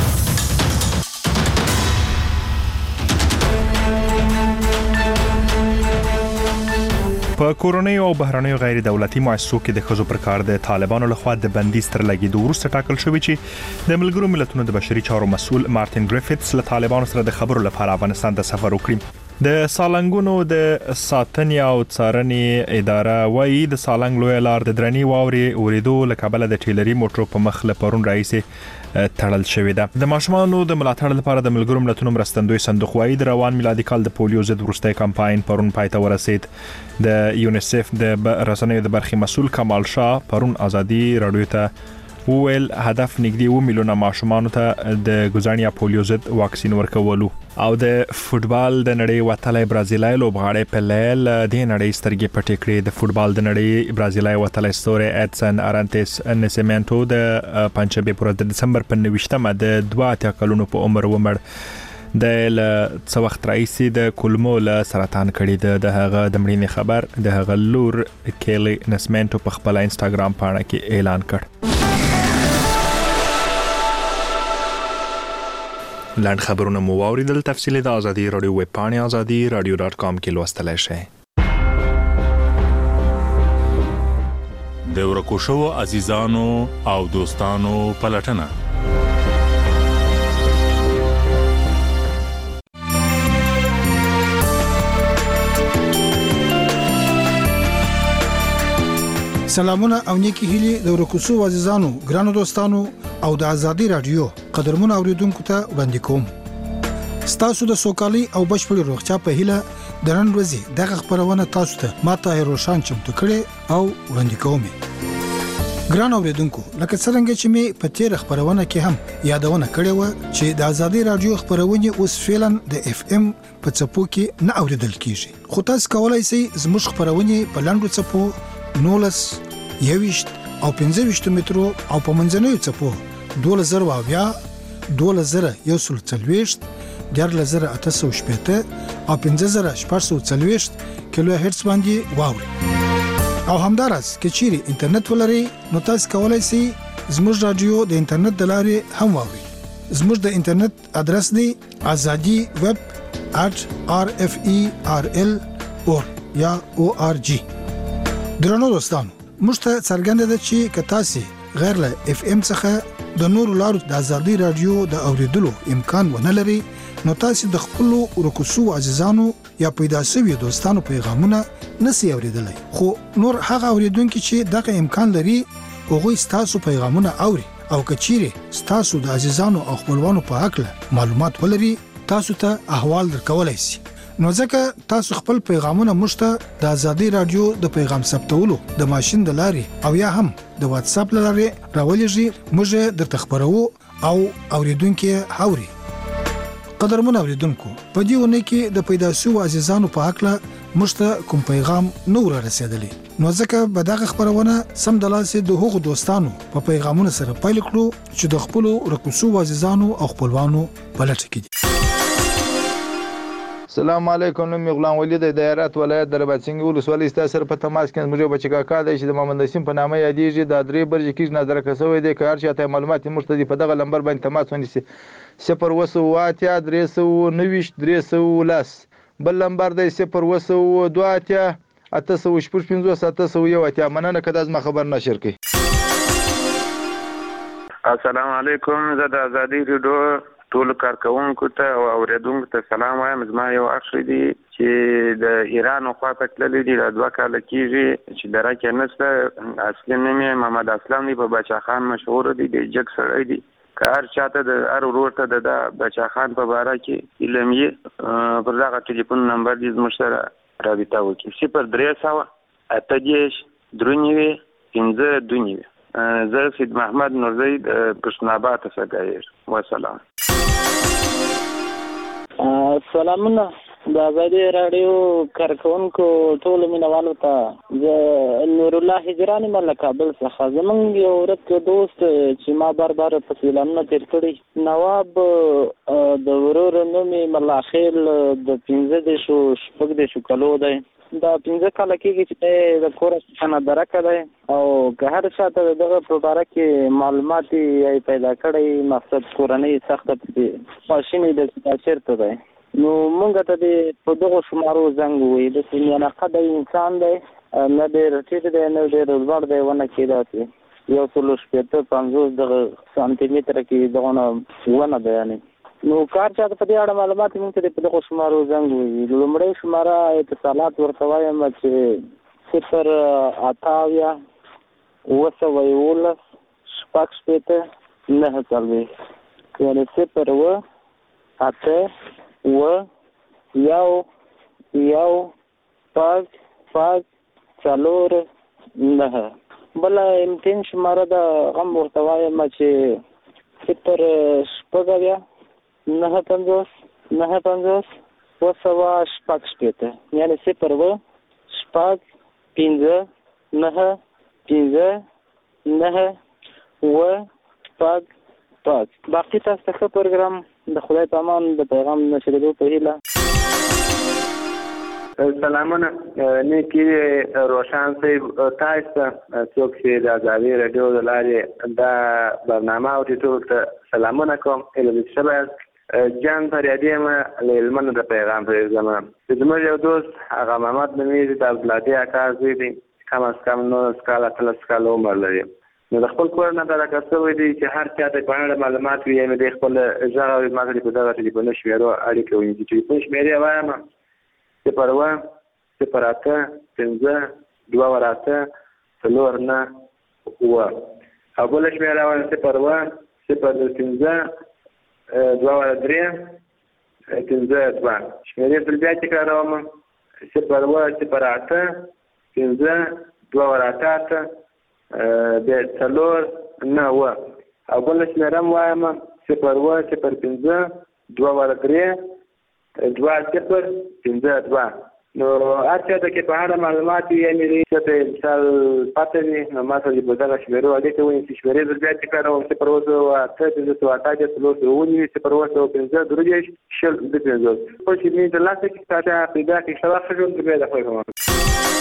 په کورونی او بهرنیو غیر دولتي مؤسسو کې د ښځو پر کار د طالبانو لخوا د بندیز تر لګیدو وروسته ټاکل شوی چې د ملګرو ملتونو د بشري چارو مسؤل مارټین ګریفټس له طالبانو سره د خبرو لپاره افغانستان ته سفر وکړي. د سالنګونو د ساتنې او څارنې اداره وايي د سالنګ لوی لار د درنی واوري اوریدو لکابل د ټیلری موټرو په مخ له پرون رئیس تړل شوې ده. د ماشومانو د ملاتړ لپاره د ملګرو ملتونو مرستندوی صندوق وايي د روان میلادي کال د پولیو ضد وروستي کمپاین پرون پای ته ورسید. د یونیسف د رسنیو د برخې مسؤل کمال شاه پرون ازادي رادیو ته وویل هدف نږدې و میلیونه ماشومانو ته د ګزانیا پولیو ضد واکسین ورکولو. او د فوتبال د نړۍ وتلې برازیلای لوبغاړی پلل د نړۍ سترګې پټې کړې. د فوتبال د نړۍ برازیلای وتلې ستوري اډسن ارانتس نسیمنټو د پنځمې پر د دسمبر په نوښتمه د دوه اتیا کلونو په عمر ومړ. د څو وخت رئیس د کولمو له سرطان کړي د هغه د مړینې خبر د هغه لور کېلی نسمنټو په خپل انستګرام پاڼه کې اعلان کړ. لاند خبرونه مو واوریدل. تفصیل د ازادي رادیو ویب پاڼې ازادي رادیو ډاټ کام کې لوستلای شئ. د ورکو شوو عزیزانو او دوستانو پلټنه. سلامونه او نیکی هیلي د ورکوسو عزیزانو ګرانو دوستانو او د ازادي رادیو قدرمن اوریدونکو ته وړاندې کوم. ستاسو د سوکالي او بشپړ روغتیا په هیله د نن ورځې دغه خبرونه تاسو ته ماته روشان چمتو کړي او وړاندې کوم. ګران اوریدونکو لکه څنګه چې می په تیر خبرونه کې هم یادونه کړې و چې د ازادي رادیو خبرونه اوس فعلا د اف ام په چپو کې نه اوریدل کیږي. خو تاسو کولای شئ زموږ خبرونه په لاندو چپو نولس یویشت او پنځه ویشت مترو او په منځنوي چپو دوله زر واویا دوله زر یو سل څلويشت دیارله زر اته سوه شپېته او پنځه زر شپږ سوه څلويشت کیلو هرتز باندې واوري. او همدارس کې چیرې انټرنیټ ولري نو تاسو کولای شئ زموږ رادیو د انټرنیټ د لارې هم واوري. زموږ د انټرنیټ ادرس دی azadi web at r f e r l or یا او ار جی. درنو دوستانو موږ ته څرګنده ده چې که تاسو غیر له اف ام څخه د نورو لارو د ازادي رادیو د اوریدلو امکان ونه لري نو تاسو د خپل ورکوسو عزیزانو یا پیدا شوی دوستانو پیغامونه نسی اوریدلای. خو نور هغه اوریدونکو چې دغه امکان لري هغه تاسو پیغامونه اوري او کچيره تاسو د عزیزانو او خپلوانو په حق معلومات ولري تاسو ته احوال درکولای شي. نو ځکه تاسو خپل پیغامونه مشته د ازادي رادیو د پیغام ثبتولو د ماشين د لارې او یا هم د واتس اپ لارې راولېږي موږ د تخبرو او اوریدونکو هوري. قدرمن اوریدونکو په دې ونه کې د پیدا شو عزیزانو په حق له مشته کوم پیغام نور رسیدلی نو ځکه به دغه خبرونه سم د لاسه د هغو دوستانو په پیغامونو سره پایل کړو چې د خپل رکوسو عزیزانو او خپلوانو په لټه کې دي. السلام علیکم. نوم غلام ولی د دایرات ولایت دربڅنګ ولسوالۍ ستاسو په تماس کې موږ بچی کاکا د چې د محمد نسیم په نامه یادېږي د درې برج کې نظر کسوي د کار چاته معلومات مرتدي په دغه لمبر باندې تماس ونیسي صفر وسو واتیا درې سو نويش درې سو لاس بل لمبر د صفر وسو دوه اتیا اته سو شپږ پنځوس اته سو یو اتیا مننه کده از ما خبر نشر کی. السلام علیکم. زه د ازادي رادیو ټول کارکونکو ته او اوریدونکو ته سلام وایم. زما یو اخی دی چې د ایران خو په تللی دی د دوه کال کېږي چې درکه نسته اصلي نوم یې محمد اسلام دی په بچا خان مشهور دی د جګ سړی دی کار چاته د ار ورته د بچا خان په باره کې علم یې پر دغه ټلیفون نمبر دې مشترک رابطه وکړي صفر درې سوه اته دېرش درې نوي پنځه دوه نوي. زه سید محمد نورزی د پښتوناباد څخه یم. والسلام. سلامونه د آزادي رادیو کارکونکو ټول مینوالو ته زه نور الله هجرانی مله کابل څخه زمونږ یو ورک دوست چې ما بار بار په اعلانونه تیر کړي نواب د ورور نوم ملا خیل د پنځه د شو شپږ د شو کلو دی دا پنځه کاله کېږي چې د کور څخه درکه دی او که هر چاته دغه په باره کې معلومات یې پیدا کړی مقصد کورنۍ سخته ماشینې د چېرته دی نو مونږ ته د په دغه شمارو زنګ ووایي د سیمیانقه د انسان دی نه ډېر ټیټ دی نه ډېر لوړ دی ونه کېداسې یو سلو شپېته پنځوس دغه سانتي متره کې دغه ونه دی یعنې نو کار چاته په دې اړه معلومات مونږ ته په دغه شمارو زنګ ووایي لومړی شماره اتصالات ورته وایم چې صفر اته اویا اوه سوه یولس شپږ شپېته نهه څلوېښت یعنې صفر اوه اته و یو یو پاک پاک څلور نه بله امتحان شماره د غم ورته وایم چې صفر شپږ اویا نهه پنځوس نهه پنځوس اوه سوه شپږ شپېته یعنې صفر اوه شپږ پنځه نهه پنځه نهه اوه شپږ پاک باقي تاسو ته ښه پروګرام د خدای په امان د پیغام نشریدو په هیله سلامونه نیکی روشن صاحب تاسو ته څوک چې د آزادي رادیو د لارې دا برنامه اوري ټول ته سلامونه کوم اله شباب جان فریادی ما لمن د پیغام په زمانه زموږ یو دوست هغه محمد نومیږي د بلادي اکاز دی کم از کم نو سکاله تل سکاله عمر لري نو د خپل کور نه دا کسوي دي چې هر چا ته په اړه معلومات وي نو د خپل ځای او ماګری په دغه ټلیفون شمیرو اړیکه وي چې ټلیفون شمیرې وایم صفر اوه صفر اته پنځه دوه وراته څلور نه اوه او بل شمیره وایم صفر اوه صفر پنځه دوه وره درې پنځه دوه شمیرې بل بیا تکراروم صفر اوه صفر اته پنځه دوه وراته اته د څلور نه اوه او بل شمیره هم وایم صفر اوه صفر پنځه دوه وره درې دوه صفر پنځه دوه نو هر چا ته کې په اړه معلومات وي یعنې څه ته مثال پته وي نو ما ته په دغه شمیرو اړیکه ونیسي چې شمیرې زه بیا تکراروم صفر اوه سوه اته پنځه سوه اته څلور سوه ونیوي صفر اوه سوه پنځه درې دېرش شل دوه پنځوس خو چې مې د لاسه کې تاته پیدا کړي ښه وخت ژوند بیا د خدای په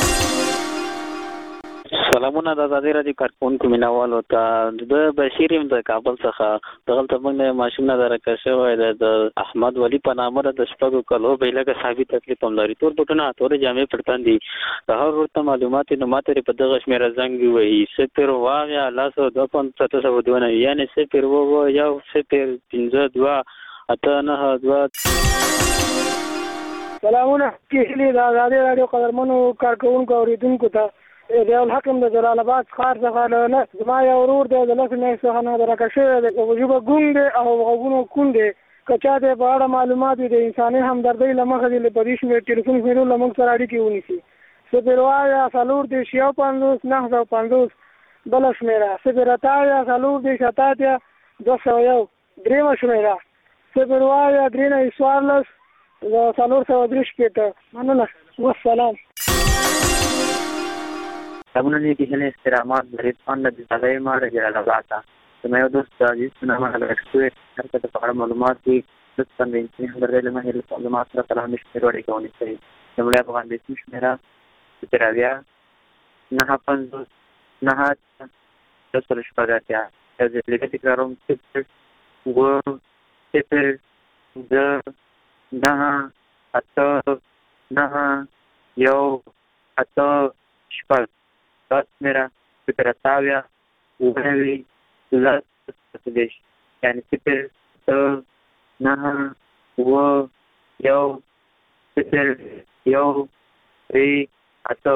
سلامونه د آزادي رادیو کارکونکو مینوالو ته د بشیر یم د کابل څخه دغلته موږ نه ماشوم نه درکه شوی د احمد ولی په نامه د شپږو کلو به لکه ثابت تکلیف هم لري تور بټونه تورې جامې پړتان دي د هر ورته معلومات نو ماته په دغه شمیره زنګ وي صفر واغیا لاسو دوه پنځه سوه دوه نه یعنی صفر و یو صفر پنځه دوه اته نه دوه سلامونه کیسلی د آزادي رادیو قدرمنو کارکونکو اوریدونکو ته ضیاء الحق د جلال آباد ښار څخه نه زما یو ورور دی د لس میاشتې څخه نه درکه شوی دی په ژبه ګونګ دی او غوږونه کوڼ دی که چا ته په اړه معلومات وي د انساني همدردۍ له مخې دې په دې شمېر ټلیفون شمېرو له موږ سره اړیکې ونیسي صفر اویا څلور دېرش یو پنځوس نهه سوه پنځوس بله شمېره صفر اته اویا څلور دېرش اته اتیا دوه سوه یو درېیمه شمېره صفر اویا درې نهه څوارلس څلور سوه درې شپېته مننه والسلام سلامونه کې هله استرامات د ریفان د ځای ما د جلال آباد ته مې یو دوست عزیز په نامه راغلی هر څه په اړه معلومات دي د څنګه چې درې له مهمه معلومات سره ترانه شمیرې کوي چې زموږ افغان د شمیره صفر اویا نهه پنځوس نهه د سره شپږاتیا د دې تکراروم صفر اوه صفر د نهه اته نهه یو اته شپږ دس میرا صفر اته اویا اوه نوي لس څلوېښت یعنې صفر اته نهه اوه یو صفر یو درې اته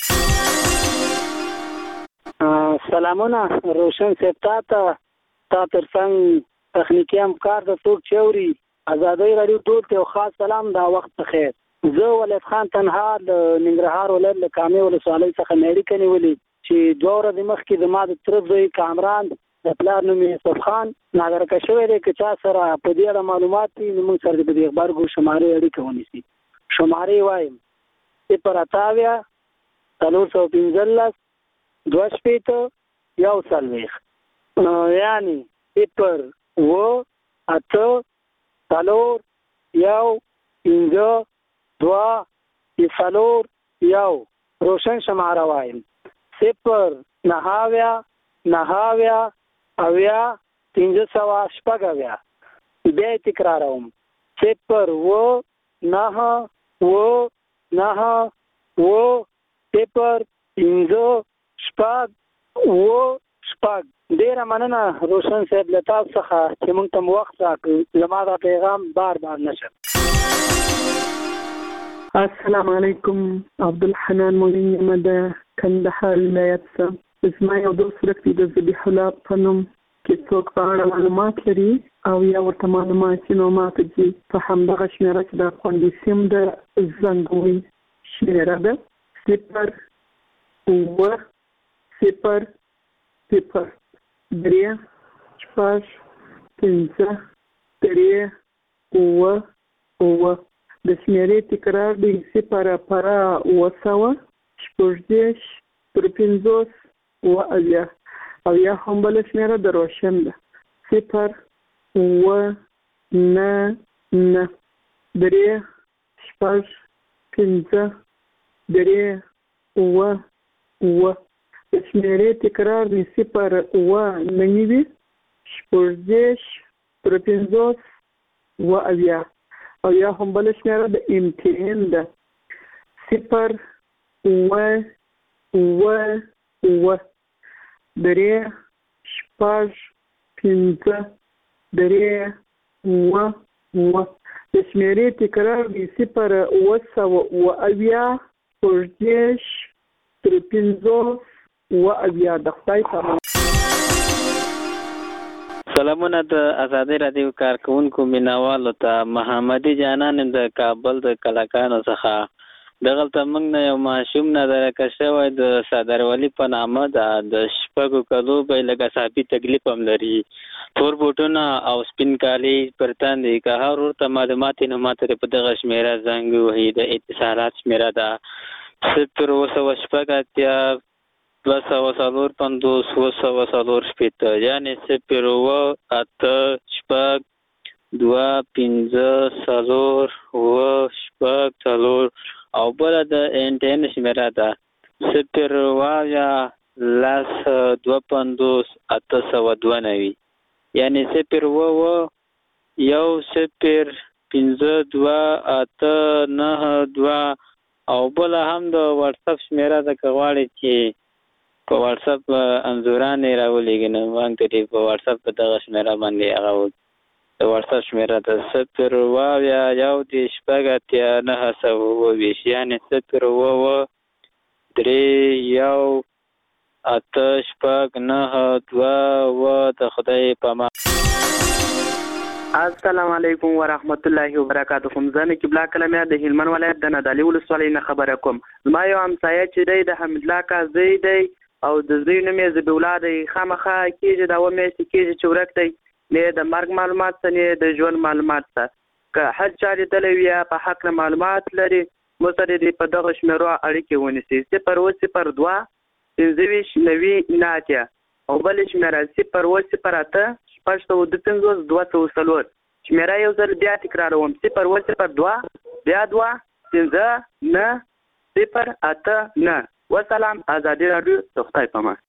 سلامونه روشن صاحب تا ته تا تر څنګ تخنیکي همکار ته څوک چې اوري آزادۍ راډیو ټول ته یو خاص سلام دا وخت بخیر زه ولید خان تنها د ننګرهار ولایت له کامې ولسوالۍ څخه مې اړیکه نیولې چې دوه ورځې مخکې زما د تره زوی کامران د پلار نوم یې یوسف خان نادرکه شوی دی که چا سره په دې اړه معلومات وي نو موږ سره د دې اخبار ګو شمارې اړیکه ونیسي شمارې وایم صفر اتاویا څلور سوه پنځلس دوه شپېته یو څلوېښت یعنې صفر اوه اته څلور یو پنځه دوه څلور یو. روشن شماره وایم صفر نهه نهه اویا پنځه سوه شپږ اویا. بیا یې تکراروم صفر اوه نهه اوه نهه اوه صفر پنځه شپږ اوه شپږ. ډېره مننه روشن صاحب له تاسو څخه چې موږ ته وخت راکړ. زما دا پیغام بار بار نشم. السلام علیکم. عبدالحنان مولین یم د کندهار ولایت څخه. زما یو دوست ورک دی د ذبیح الله په نوم کې څوک په اړه معلومات لري او یا ورته معلومات چې نو ماته دي په همدغه شمېره چې د خوندي سیم د زنګوي شمېره ده صفر اووه صفر صفر درې شپږ پنځه درې اووه اووه. د شمېرې تکرار دی صفر پره اووه سوه شپږ دېرش پر پنځوس اووه اویا او یا هم بله شمېره د روشن ده صفر اووه نه نه درې شپږ پنځه درې اووه اووه. د شمېرې تکرار دی صفر اووه نه نوي شپږ دېرش پر پنځوس اووه اویا او یا هم بله شمېره د ام ټي ان ده صفر اووه اووه اووه درې شپږ پنځه درې اووه اووه. د شمېرې تکرار دی صفر اووه سوه اووه اویا شپږ دېرش تر پنځوس اووه اویا. د خدای په امان. سلامونه د ازادۍ راډیو کارکونکو مینوالو ته. محمدي جانان د کابل د کلاکانو څخه. دغلته موږ نه یو ماشوم نظرکه شوی د صدرولي په نامه ده. د شپږو کلو به یې لږ اعصابي تکلیف هم لري. تور بوټونه او سپین کالي پر تن دي. که هر ورته معلومات یې نو ماته په دغه شمېره زنګ ووهي. د اتصالات شمېره ده صفر اووه سوه شپږ اتیا دوه سوه څلور پنځوس اووه سوه څلور شپېته یعنې صفر اووه اته شپږ دوه پنځه څلور اووه شپږ څلور. او بله د انټین شمېره ده صفر اویا لس دوه پنځوس اته سوه دوه نوي یعنې صفر اووه اووه یو صفر پنځه دوه اته نهه دوه. او بله هم د واټساپ شمېره ده. که غواړئ چې په واټساپ انځوران یې راولېږي نو موږ ته دې په واټساپ په دغه شمېره باندې هغه د واټساپ شمېره ده صفر اووه اویا یو دېرش شپږ اتیا نهه سوه اووه ویشت یعنې صفر اووه اووه درې یو اته شپږ نهه دوه اووه. د خدای په امان. السلام علیکم ورحمت الله وبرکاته. زه نقیب الله کلمیا د هلمند ولایت د نادعلي ولسوالۍ نه خبره کوم. زما یو همسایه چې دی د حمید الله کاکا زوی دی او د زوی نوم یې ذبیح الله دی. خامخا کېږي دا اووه میاشتې کېږي چې ورک دی. نه د مرګ معلومات څه نه د ژوند معلومات څه. که هر چا لیدلی وي یا په حق معلومات لري ورسره دې په دغه شمېرو اړیکې ونیسي صفر اووه صفر دوه پنځه ویشت نوي نه اتیا او بلې شمېره صفر اووه صفر اته شپږ سوه دوه پنځوس دوه سوه څلور. شمېره یو ځل بیا تکراروم صفر اووه صفر دوه بیا دوه پنځه نه صفر اته نه. وسلام. ازادي راډیو د خدای په امان.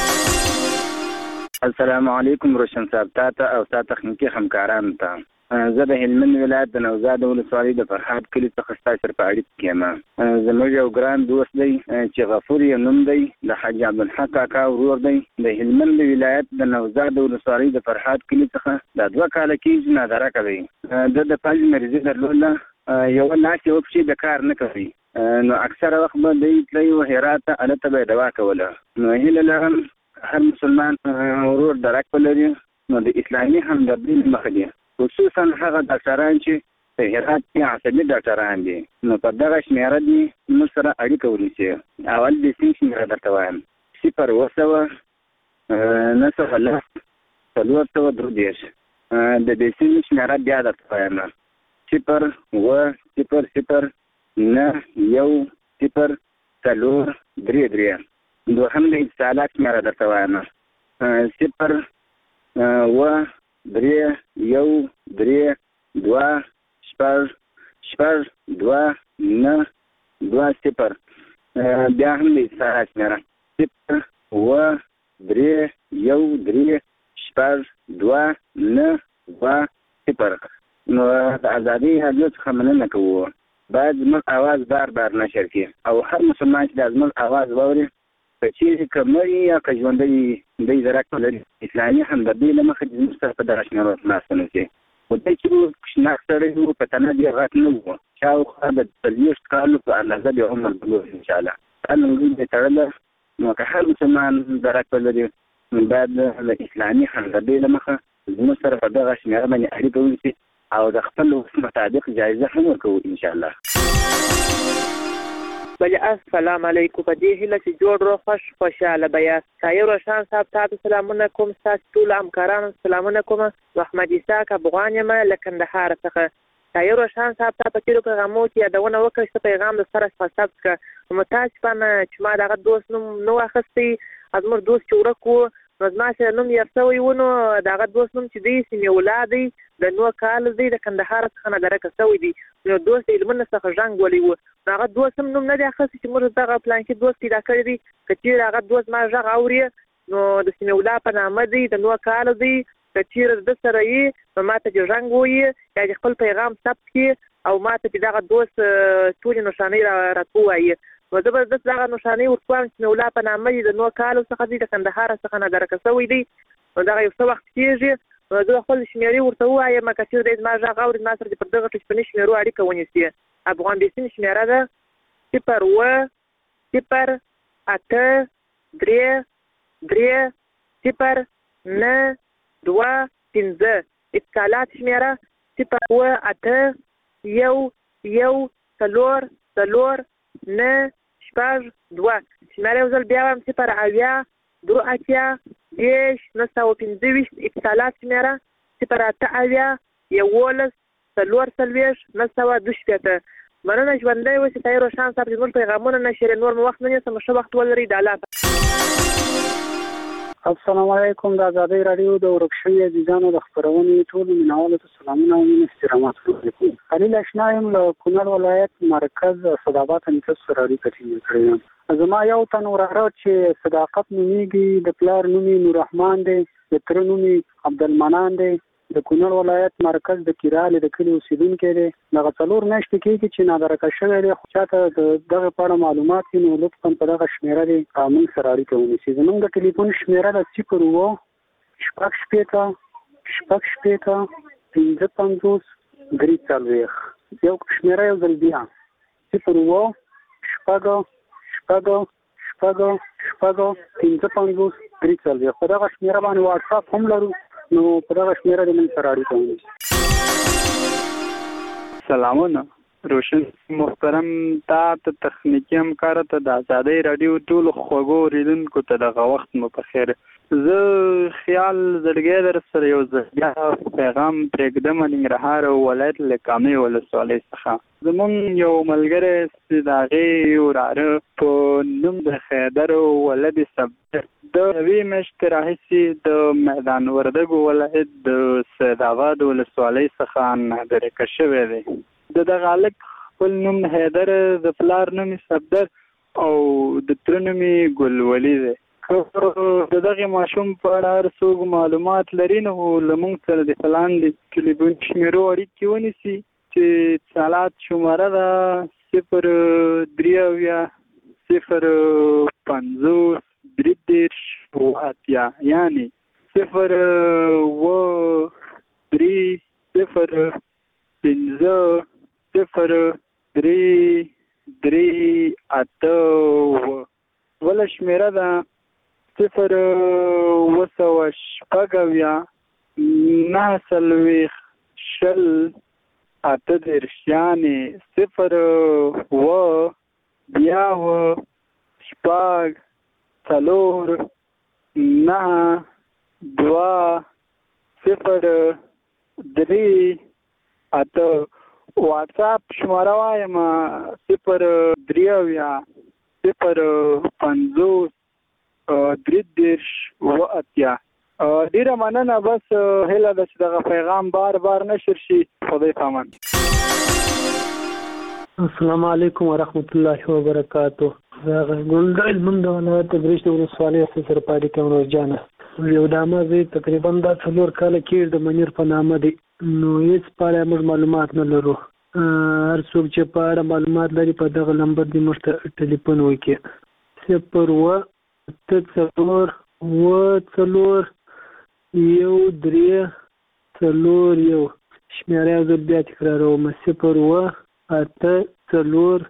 السلام علیکم روشن صاحب تا ته او تا تخنیکي همکارانو ته. زه د هلمند ولایت د نوزاد ولسوالۍ د فرهاد کلي څخه ستاسو سره په اړیکه کې یم. زموږ یو ګران دوست دی چې غفور یې نوم دی د حاج عبدالحق کاکا ورور دی د هلمند ولایت د نوزاد ولسوالۍ د فرهاد کلي څخه دا دوه کاله کېږي نادره کوي. د د فلج مریضي درلوده یوه ناستې وپشي د کار نه کوي نو اکثره وخت به دی تللی و هرات ته هلته به یې دوا کوله. نو هیله لرم هر مسلمان ورور درک ولري نو د اسلامي همدردۍ له مخې دی خصوصا هغه ډاکټران چې په هرات کې عصبي ډاکټران دي نو په دغه شمېره دي موږ سره اړیکه ونیسي. اول د سیم شمېره درته وایم صفر اووه سوه نهه سوه لس څلور سوه درې دېرش. د دې سیم شمېره بیا درته وایم صفر اووه صفر صفر نه یو صفر څلور درې درې دوهم د اتصالات شمېره درته وایم صفر اوه درې یو درې دوه شپږ شپږ دوه نه دوه صفر بیا هم د اتصالات شمېره صفر اوه درې یو درې شپږ دوه نه دوه صفر. نو د ازادي راډیو څخه مننه کوو باید زموږ اواز بار بار نشر کړي او هر مسلمان چې د زموږ اواز واوري که چیرې که مړي یا که ژوندی دی درک لري اسلامي همدردي له مخې د زموږ سره په دغه شمېرو ناسته نه شي. خو دی چې کوچناک سړی وو په تنه ډېر غټ نه وو شاوخوا د څلوېښت کالو په اندازه د عمر بلوغ انشاءالله دا نمرود دی تړله. نو که هر مسلمان درک لري باید له اسلامي همدردي له مخه زموږ سره په دغه شمېره باندې اړیکه ونیسي او د خپل وس مطابق جایزه هم ورکوو انشاءالله. بله السلام علیکم. په دې هیله چې جوړ روغ خوش خوشحاله به یاست. طاهر روشن صاحب تاسو سلامونه کوم ستاسو ټولو همکارانو سلامونه کوم. محمد اسحاق افغان یم له کندهار څخه. طاهر روشن صاحب ته په تېرو پیغامو کې یادونه وکړه چې پیغام د سره څخه ثبت کړه. متاسفانه چې ما دغه دوست نوم نه و اخیستی زموږ دوست چې ورک و نو زما سره نوم یې شوی و نو د هغه دوست نوم چې دی سمیع الله دی د نوه کال دی د کندهار څخه نه درکه شوی دی. نو دوست د هلمند څخه ژنګ ولی و نو هغه دوست هم نوم نه دی اخیستی چې موږ دغه پلانکي دوست پیدا کړی دی. که چېرې هغه دوست ما غږ اوري نو د سمیع الله په نامه دی د نوه کال دی که چېرې د سره یې نو ما ته چې ژنګ ووایي یا د خپل پیغام ثبت کړي او ما ته چې دغه دوست ټولې نښانۍ راته ووایي نو زه به داسې دغه نښانۍ ورکوم چې سمیع الله په نامه دی د نوه کالو څخه دی د کندهار څخه نه درکه شوی دی. نو دغه یو څه وخت کېږي نو زه خپل شمېرې ورته ووایم که چېرې دی زما غږ اوري ما سره دې پر دغه ټلیفوني شمېرو اړیکه ونیسي. افغان بیسین شمېره ده صفر اوه صفر اته درې درې صفر نه دوه پنځه. اتصالات شمېره صفر اوه اته یو یو څلور څلور نه شپږ دوه. شمېره یو ځل بیا وایم صفر اویا دوه اتیا دېرش نهه سوه پنځه ویشت. اتصالات شمېره صفر اته اویا یولس څلور څلوېښت نهه سوه دوه شپېته. مننه ژوندی اوسئ طاهر روشن صاحب چې زموږ پیغامونه نشرې نور مو وخت نه نیسم ښه وخت ولرئ د الله. السلام علیکم. د ازادۍ راډیو د ورک شوي عزیزانو د خپرونې ټولو مینوالو ته سلامونه او مینې احترامات علیکم. خلیل اشنا یم له کونړ ولایت مرکز صدابات نیکه سره اړیکه ټینګه کړې یم. زما یو تن وراره چې صداقت نومیږي د پلار نوم یې نوررحمان دی د تره نوم یې عبدالمنان دی د کونړ ولایت مرکز د کیرالې د کلي اوسېدونکی دی. دغه څلور میاشتې کېږي چې نادرکه شوی دی خو چاته د دغه په اړه معلومات وي نو لطفا په دغه شمېره دی موږ سره اړیکه ونیسي. زموږ د ټلیفون شمېره ده صفر اوه شپږ شپېته شپږ شپېته پنځه پنځوس درې څلوېښت. یو شمېره یو ځل بیا صفر اوه شپږ شپږ شپږ شپږ پنځه پنځوس درې څلوېښت. په دغه شمېره باندې واټساپ هم لرو نو په دغه شمېره د موږ سره اړیکه ونیسي. سلامونه روشن محترم تا ته تخنیکي همکار ته د ازادۍ راډیو ټولو خوږو اورېدونکو ته دغه وخت مو په خیر. زه خیال زړګی در سره یو ځل بیا پیغام پرېږدم ننګرهار ولایت له کامې ولسوالۍ څخه. زمونږ یو ملګری چې د هغې وراره په نوم د خیدر ولد صبر د یوې میاشتې راهیسې د میدان وردګو ولایت د سیدآباد ولسوالۍ څخه نادرکه شوی دی. د دغه هلک خپل نوم حیدر د پلار نوم صبر او د تره نوم ګلولي دی. د دغه ماشوم په اړه هر څوک معلومات لري نو له موږ سره د لاندې ټلیفون شمېرو اړیکې ونیسي چې اتصالات شماره ده صفر درې اویا صفر پنځوس درې دېرش اوه اتیا یعنې صفر اوه درې صفر پنځه صفر درې درې اته اوه. بله شمېره ده صفر اوه سوه شپږ اویا نهه څلوېښت شل اته دېرش یعنې صفر اوه بیا اوه شپږ څلور نهه دوه صفر درې اته. واتس اپ شماره وایم صفر درې اویا صفر پنځوس درې دېرش اوه اتیا. ډیره مننه. بس هیله ده چې دغه پیغام بار بار نشر شي. خدای پامان. السلام علیکم ورحمت الله وبرکاتو. زه ګل د علم د ولایت برېښ د ولسوالۍ سره پاتې کوم روزانه. یو دامه زه تقریبا دا څلور کاله کې د منیر په نامه دی. نو هیڅ په اړه موږ معلومات نه لرو. هر څوک چې په اړه معلومات لري په دغه نمبر دی موږ ته ټلیفون وکړي. صفر اوه اته څلور اوه څلور یو درې څلور یو. شمېره یو ځل بیا تکراروم. صفر اوه اته څلور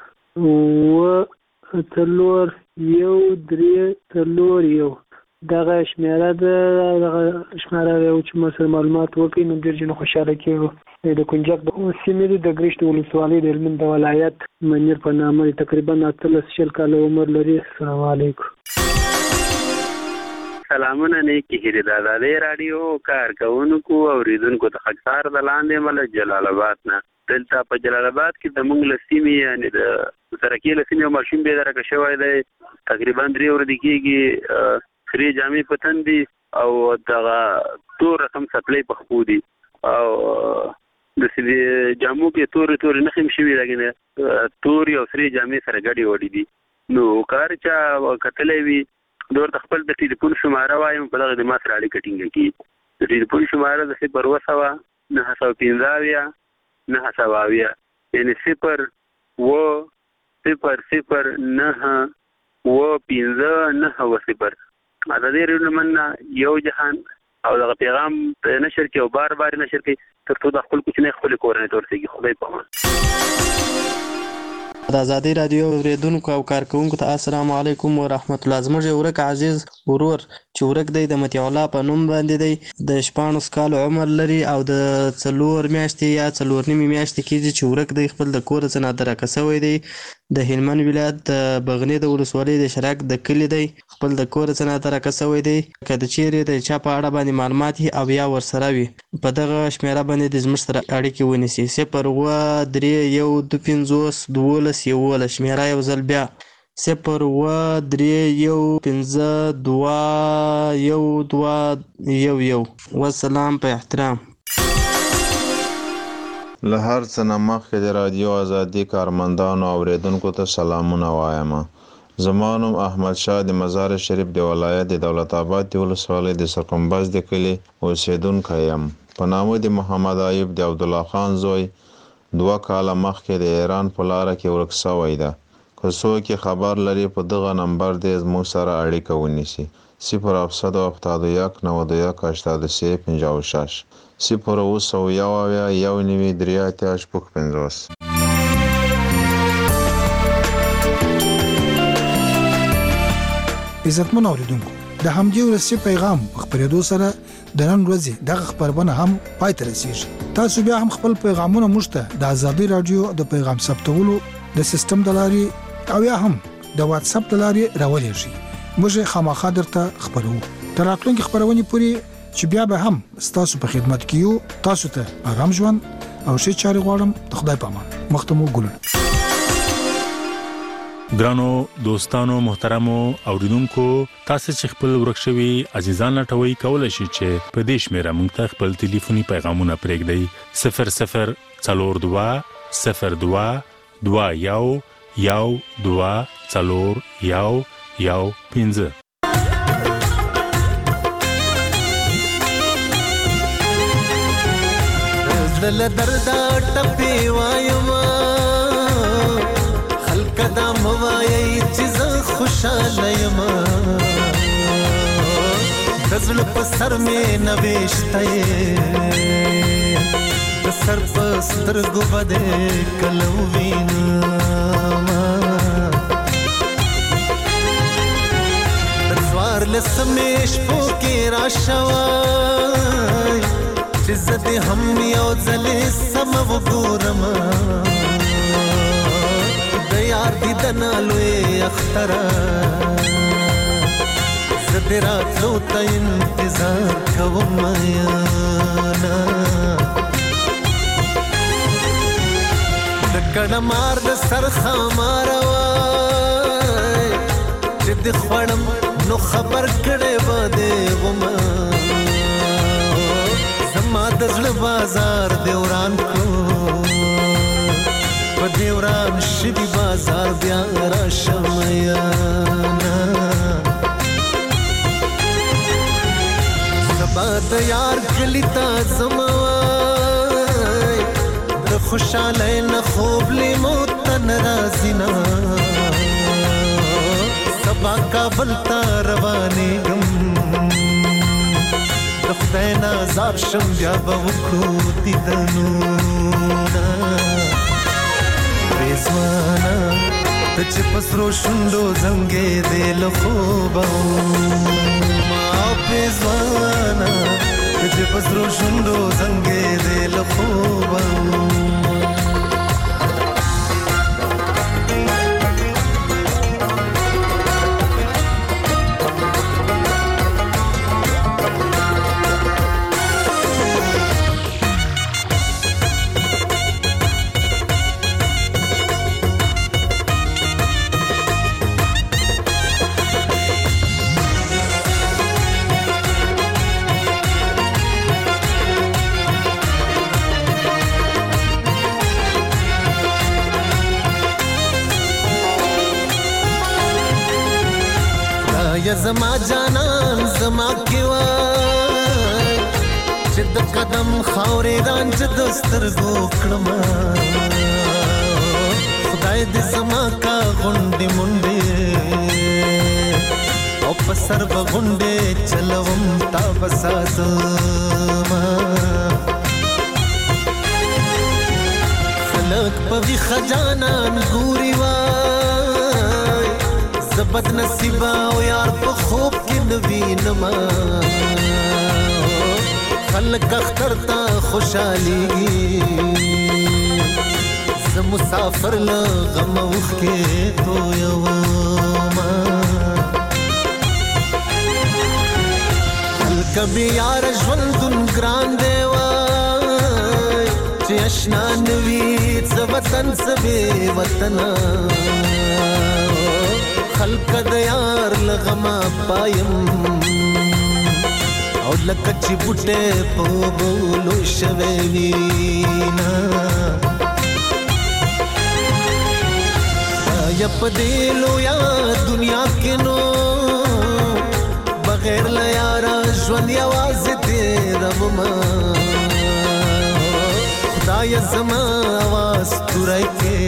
اوه څلور یو درې څلور یو. دغه شمیره ده. دغه شمیره یو چې موږ سره معلومات وکړي نو ډېر ځینې خوشحاله کېږو. د کنجک د سیمې دي د ګرشت ولسوالۍ د هلمند د ولایت منیر په نامه دی. تقریبا اتلس شل کاله عمر لري. السلام علیکم. سلامونه نیکی هیلې د ازادۍ راډیو کارکوونکو او اوریدونکو ته خاکسار د لاندې مله جلال آباد نه. دلته په جلال آباد کې د موږ له سیمې یعنې د سرکې له سیمې یو ماشوم بېدرکه شوی دی. تقریبا درې ورځې کېږي. خرې جامې په تن دي او دغه تور رقم سپلۍ په خپو دي او د سې جامو کې تورې تورې نښې هم شوي لګې تورې او سرې جامې سره ګډې وډې دي. نو کار چا کتلی وي د ورته خپل د ټلیفون شماره وایم په دغه د ما سره اړیکه ټینګه کړي. د ټلیفون شماره د صفر اوه سوه نهه سوه پنځه اویا نهه سوه اویا یعنې صفر اوه صفر صفر نهه اوه پنځه نهه اوه صفر. ازادي راډیو مننه یو جهان او دغه پیغام نشر کړي او بار بار نشر کړي تر څو د خپل کوچنۍ خپلې کورنۍ ته ورسېږي. خدای پامان. د ازادي راډیو اوریدونکو او کارکوونکو ته السلام علیکم ورحمت الله. زموږ یو ورک عزیز ورور چې ورک دی د مطیع الله په نوم باندې دی. د شپاړس کالو عمر لري او د څلور میاشتې یا څلور نیمې میاشتې کېږي چې ورک دی. خپل د کور څخه نادرکه شوی دی. د هلمند ولایت د بغنی د ولسوالۍ د شراک د کلي دی. خپل د کور څخه نادرکه شوی دی. که د چیرې د چا په اړه باندې معلومات او یا ورسره وي په دغه شمېره باندې د زموږ سره اړیکې ونیسي. صفر اوه درې یو دوه پنځوس دولس یولس. شمېره یو ځل بیا صفر اوه درې یو پنځه دوه یو دوه یو یو. والسلام په احترام. له هر څه نه مخکې د رادیو ازادي کارمندانو او اوریدونکو ته سلامونه وایم. زما نوم احمد شاه د مزار شریف د ولایت د دولت آباد د ولسوالۍ د سرکمبز د کلي اوسیدونکی یم. په نامه د محمد ایوب د عبدالله خان زوی دوه کاله مخکې د ایران په لاره کې ورک شوی ده. که څوک خبر لري په دغه نمبر دی زموږ سره اړیکه ونیسي. صفر هفتصد و هفتاد و یک نود و یک هشتاد و سه پنجاه و شش. صفر اوه سوه یو اویا یو نوي درې اتیا شپږ پنځوس. عزتمن اوریدونکو د همدې ورسې پیغام په خبرېدو سره د نن ورځې دغه خبرونه هم پای ته رسیږي. تاسو بیا هم خپل پیغامونه موږ ته د ازادي راډیو د پیغام ثبتولو د سیستم د لارې او یا هم د واتس اپ د لارې راولېږئ. موږ خامخا درته خبرو. تر راتلونکي خبرونې پورې چې بیا به هم ستاسو په خدمت کې یو. تاسو ته آرام ژوند او ښه چارې غواړم. د خدای په امان. مخته مو ګلونه. ګرانو دوستانو محترمو اوریدونکو تاسو چې خپل ورک شوي عزیزان لټوي کولای شئ چې په دې شمیره موږ ته خپل ټلیفوني پیغامونه پرېږدئ. صفر صفر څلور دوه صفر دوه دوه یو یو دوه څلور یو یو پنځه. زل دردا ټپي وایما خلک دا موایي چې خوشاله یم دزل په سر مې نوښتې د سر په سترګو باندې کلو وینا د څوار لسمې شپو کې راشوي چې زه دې هم یو ځلې سم وګورم د یار دیدن لوی اختره زه دې راتلو ته انتظار کوم یانا لکړه مار د سر خمار وای چې د خړم نو خبر کړي باندې وما زما د زړه بازار دیوران کو په دیوران شي بازار بیا را شمیا سبا د یار کلی تا زموای د خوشاله نه خوب لیمو تن رازینا سبا کابل تا روانې غم د خدای نازار شم بیا به وکړو دیدنونه رضوانا ته چې پسرو شونډو زنګې دې له خوبه ما رضوانا ته چې پسرو شونډو زنګې دې له خوبه یا زما جانان زما کیوای چې د قدم خاورې رانج د سترګو کړم خدای دې زما کا غونډې منډې او په سر به غونډې چلوم تا بساتما خلک په ویښه جانان ګوري وای زبد نصیبا او یار په خوب کې نوینما خلک اختر تا خوشحالي زه مسافر له غم اوخ کې تو یوما کبھی یار ژوندون ګران دی وای چې اشنا نوي څه وطن څه بې وطنه خلق د یار لغما پایم او لکه چې بوټه په بولو شوي وینا یا په دلو یا دنیا کې نو بغیر له یارا ژوند یوازې تیروم خدای زما आवाज تورای کې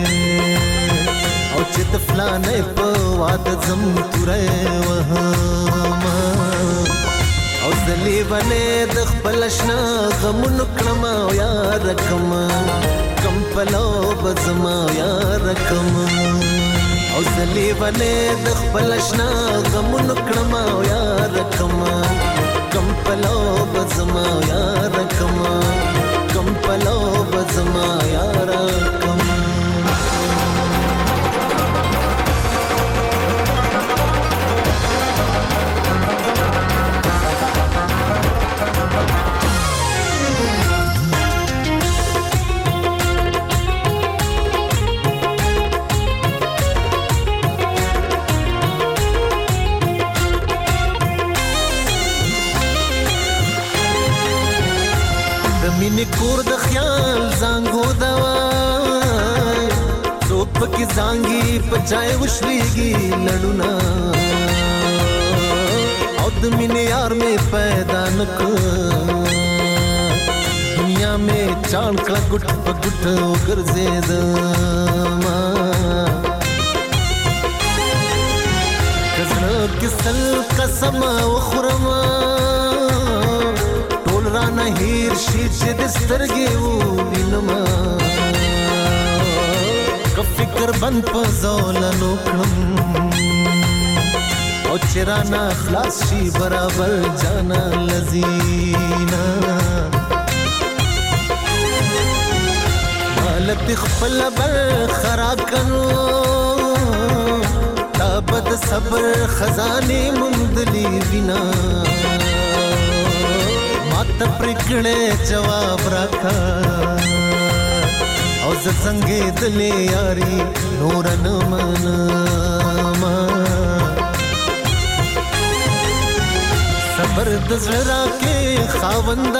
او چې د فلانې په واده زم تورې وهما او زلی ولې د خپل شنا غمون کړم او یار کم کم پلو بزما یار کم او زلی ولې د خپل شنا غمون کړم او یار کم کم پلو بزما یار کم کم پلو بزما یار کم مینې کور د خیال زانګو دوای څوک پکې زانګي په چای وشلېږي لړونه او د مینې یار مې پیدا نه کړ دنیا مې چاڼ کړه ګوټ په ګوټ وګرځېدما که زړه کې سل قسمه وخورمه رانه هیر شي چې د سترګې ووینما که فکر بند په زولنو کړم او چې رانه خلاص شي برابر جانا لذینا مالت خپل بر خراکنو تا بد صبر خزانه مندلی وینا مات پرکړې جواب راکا او ز څنګه دلې یاري نور نه منما صبر د زړه کې خاوند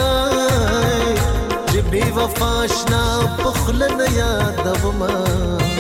وای چې بے وفا شنا پخل نه یادوما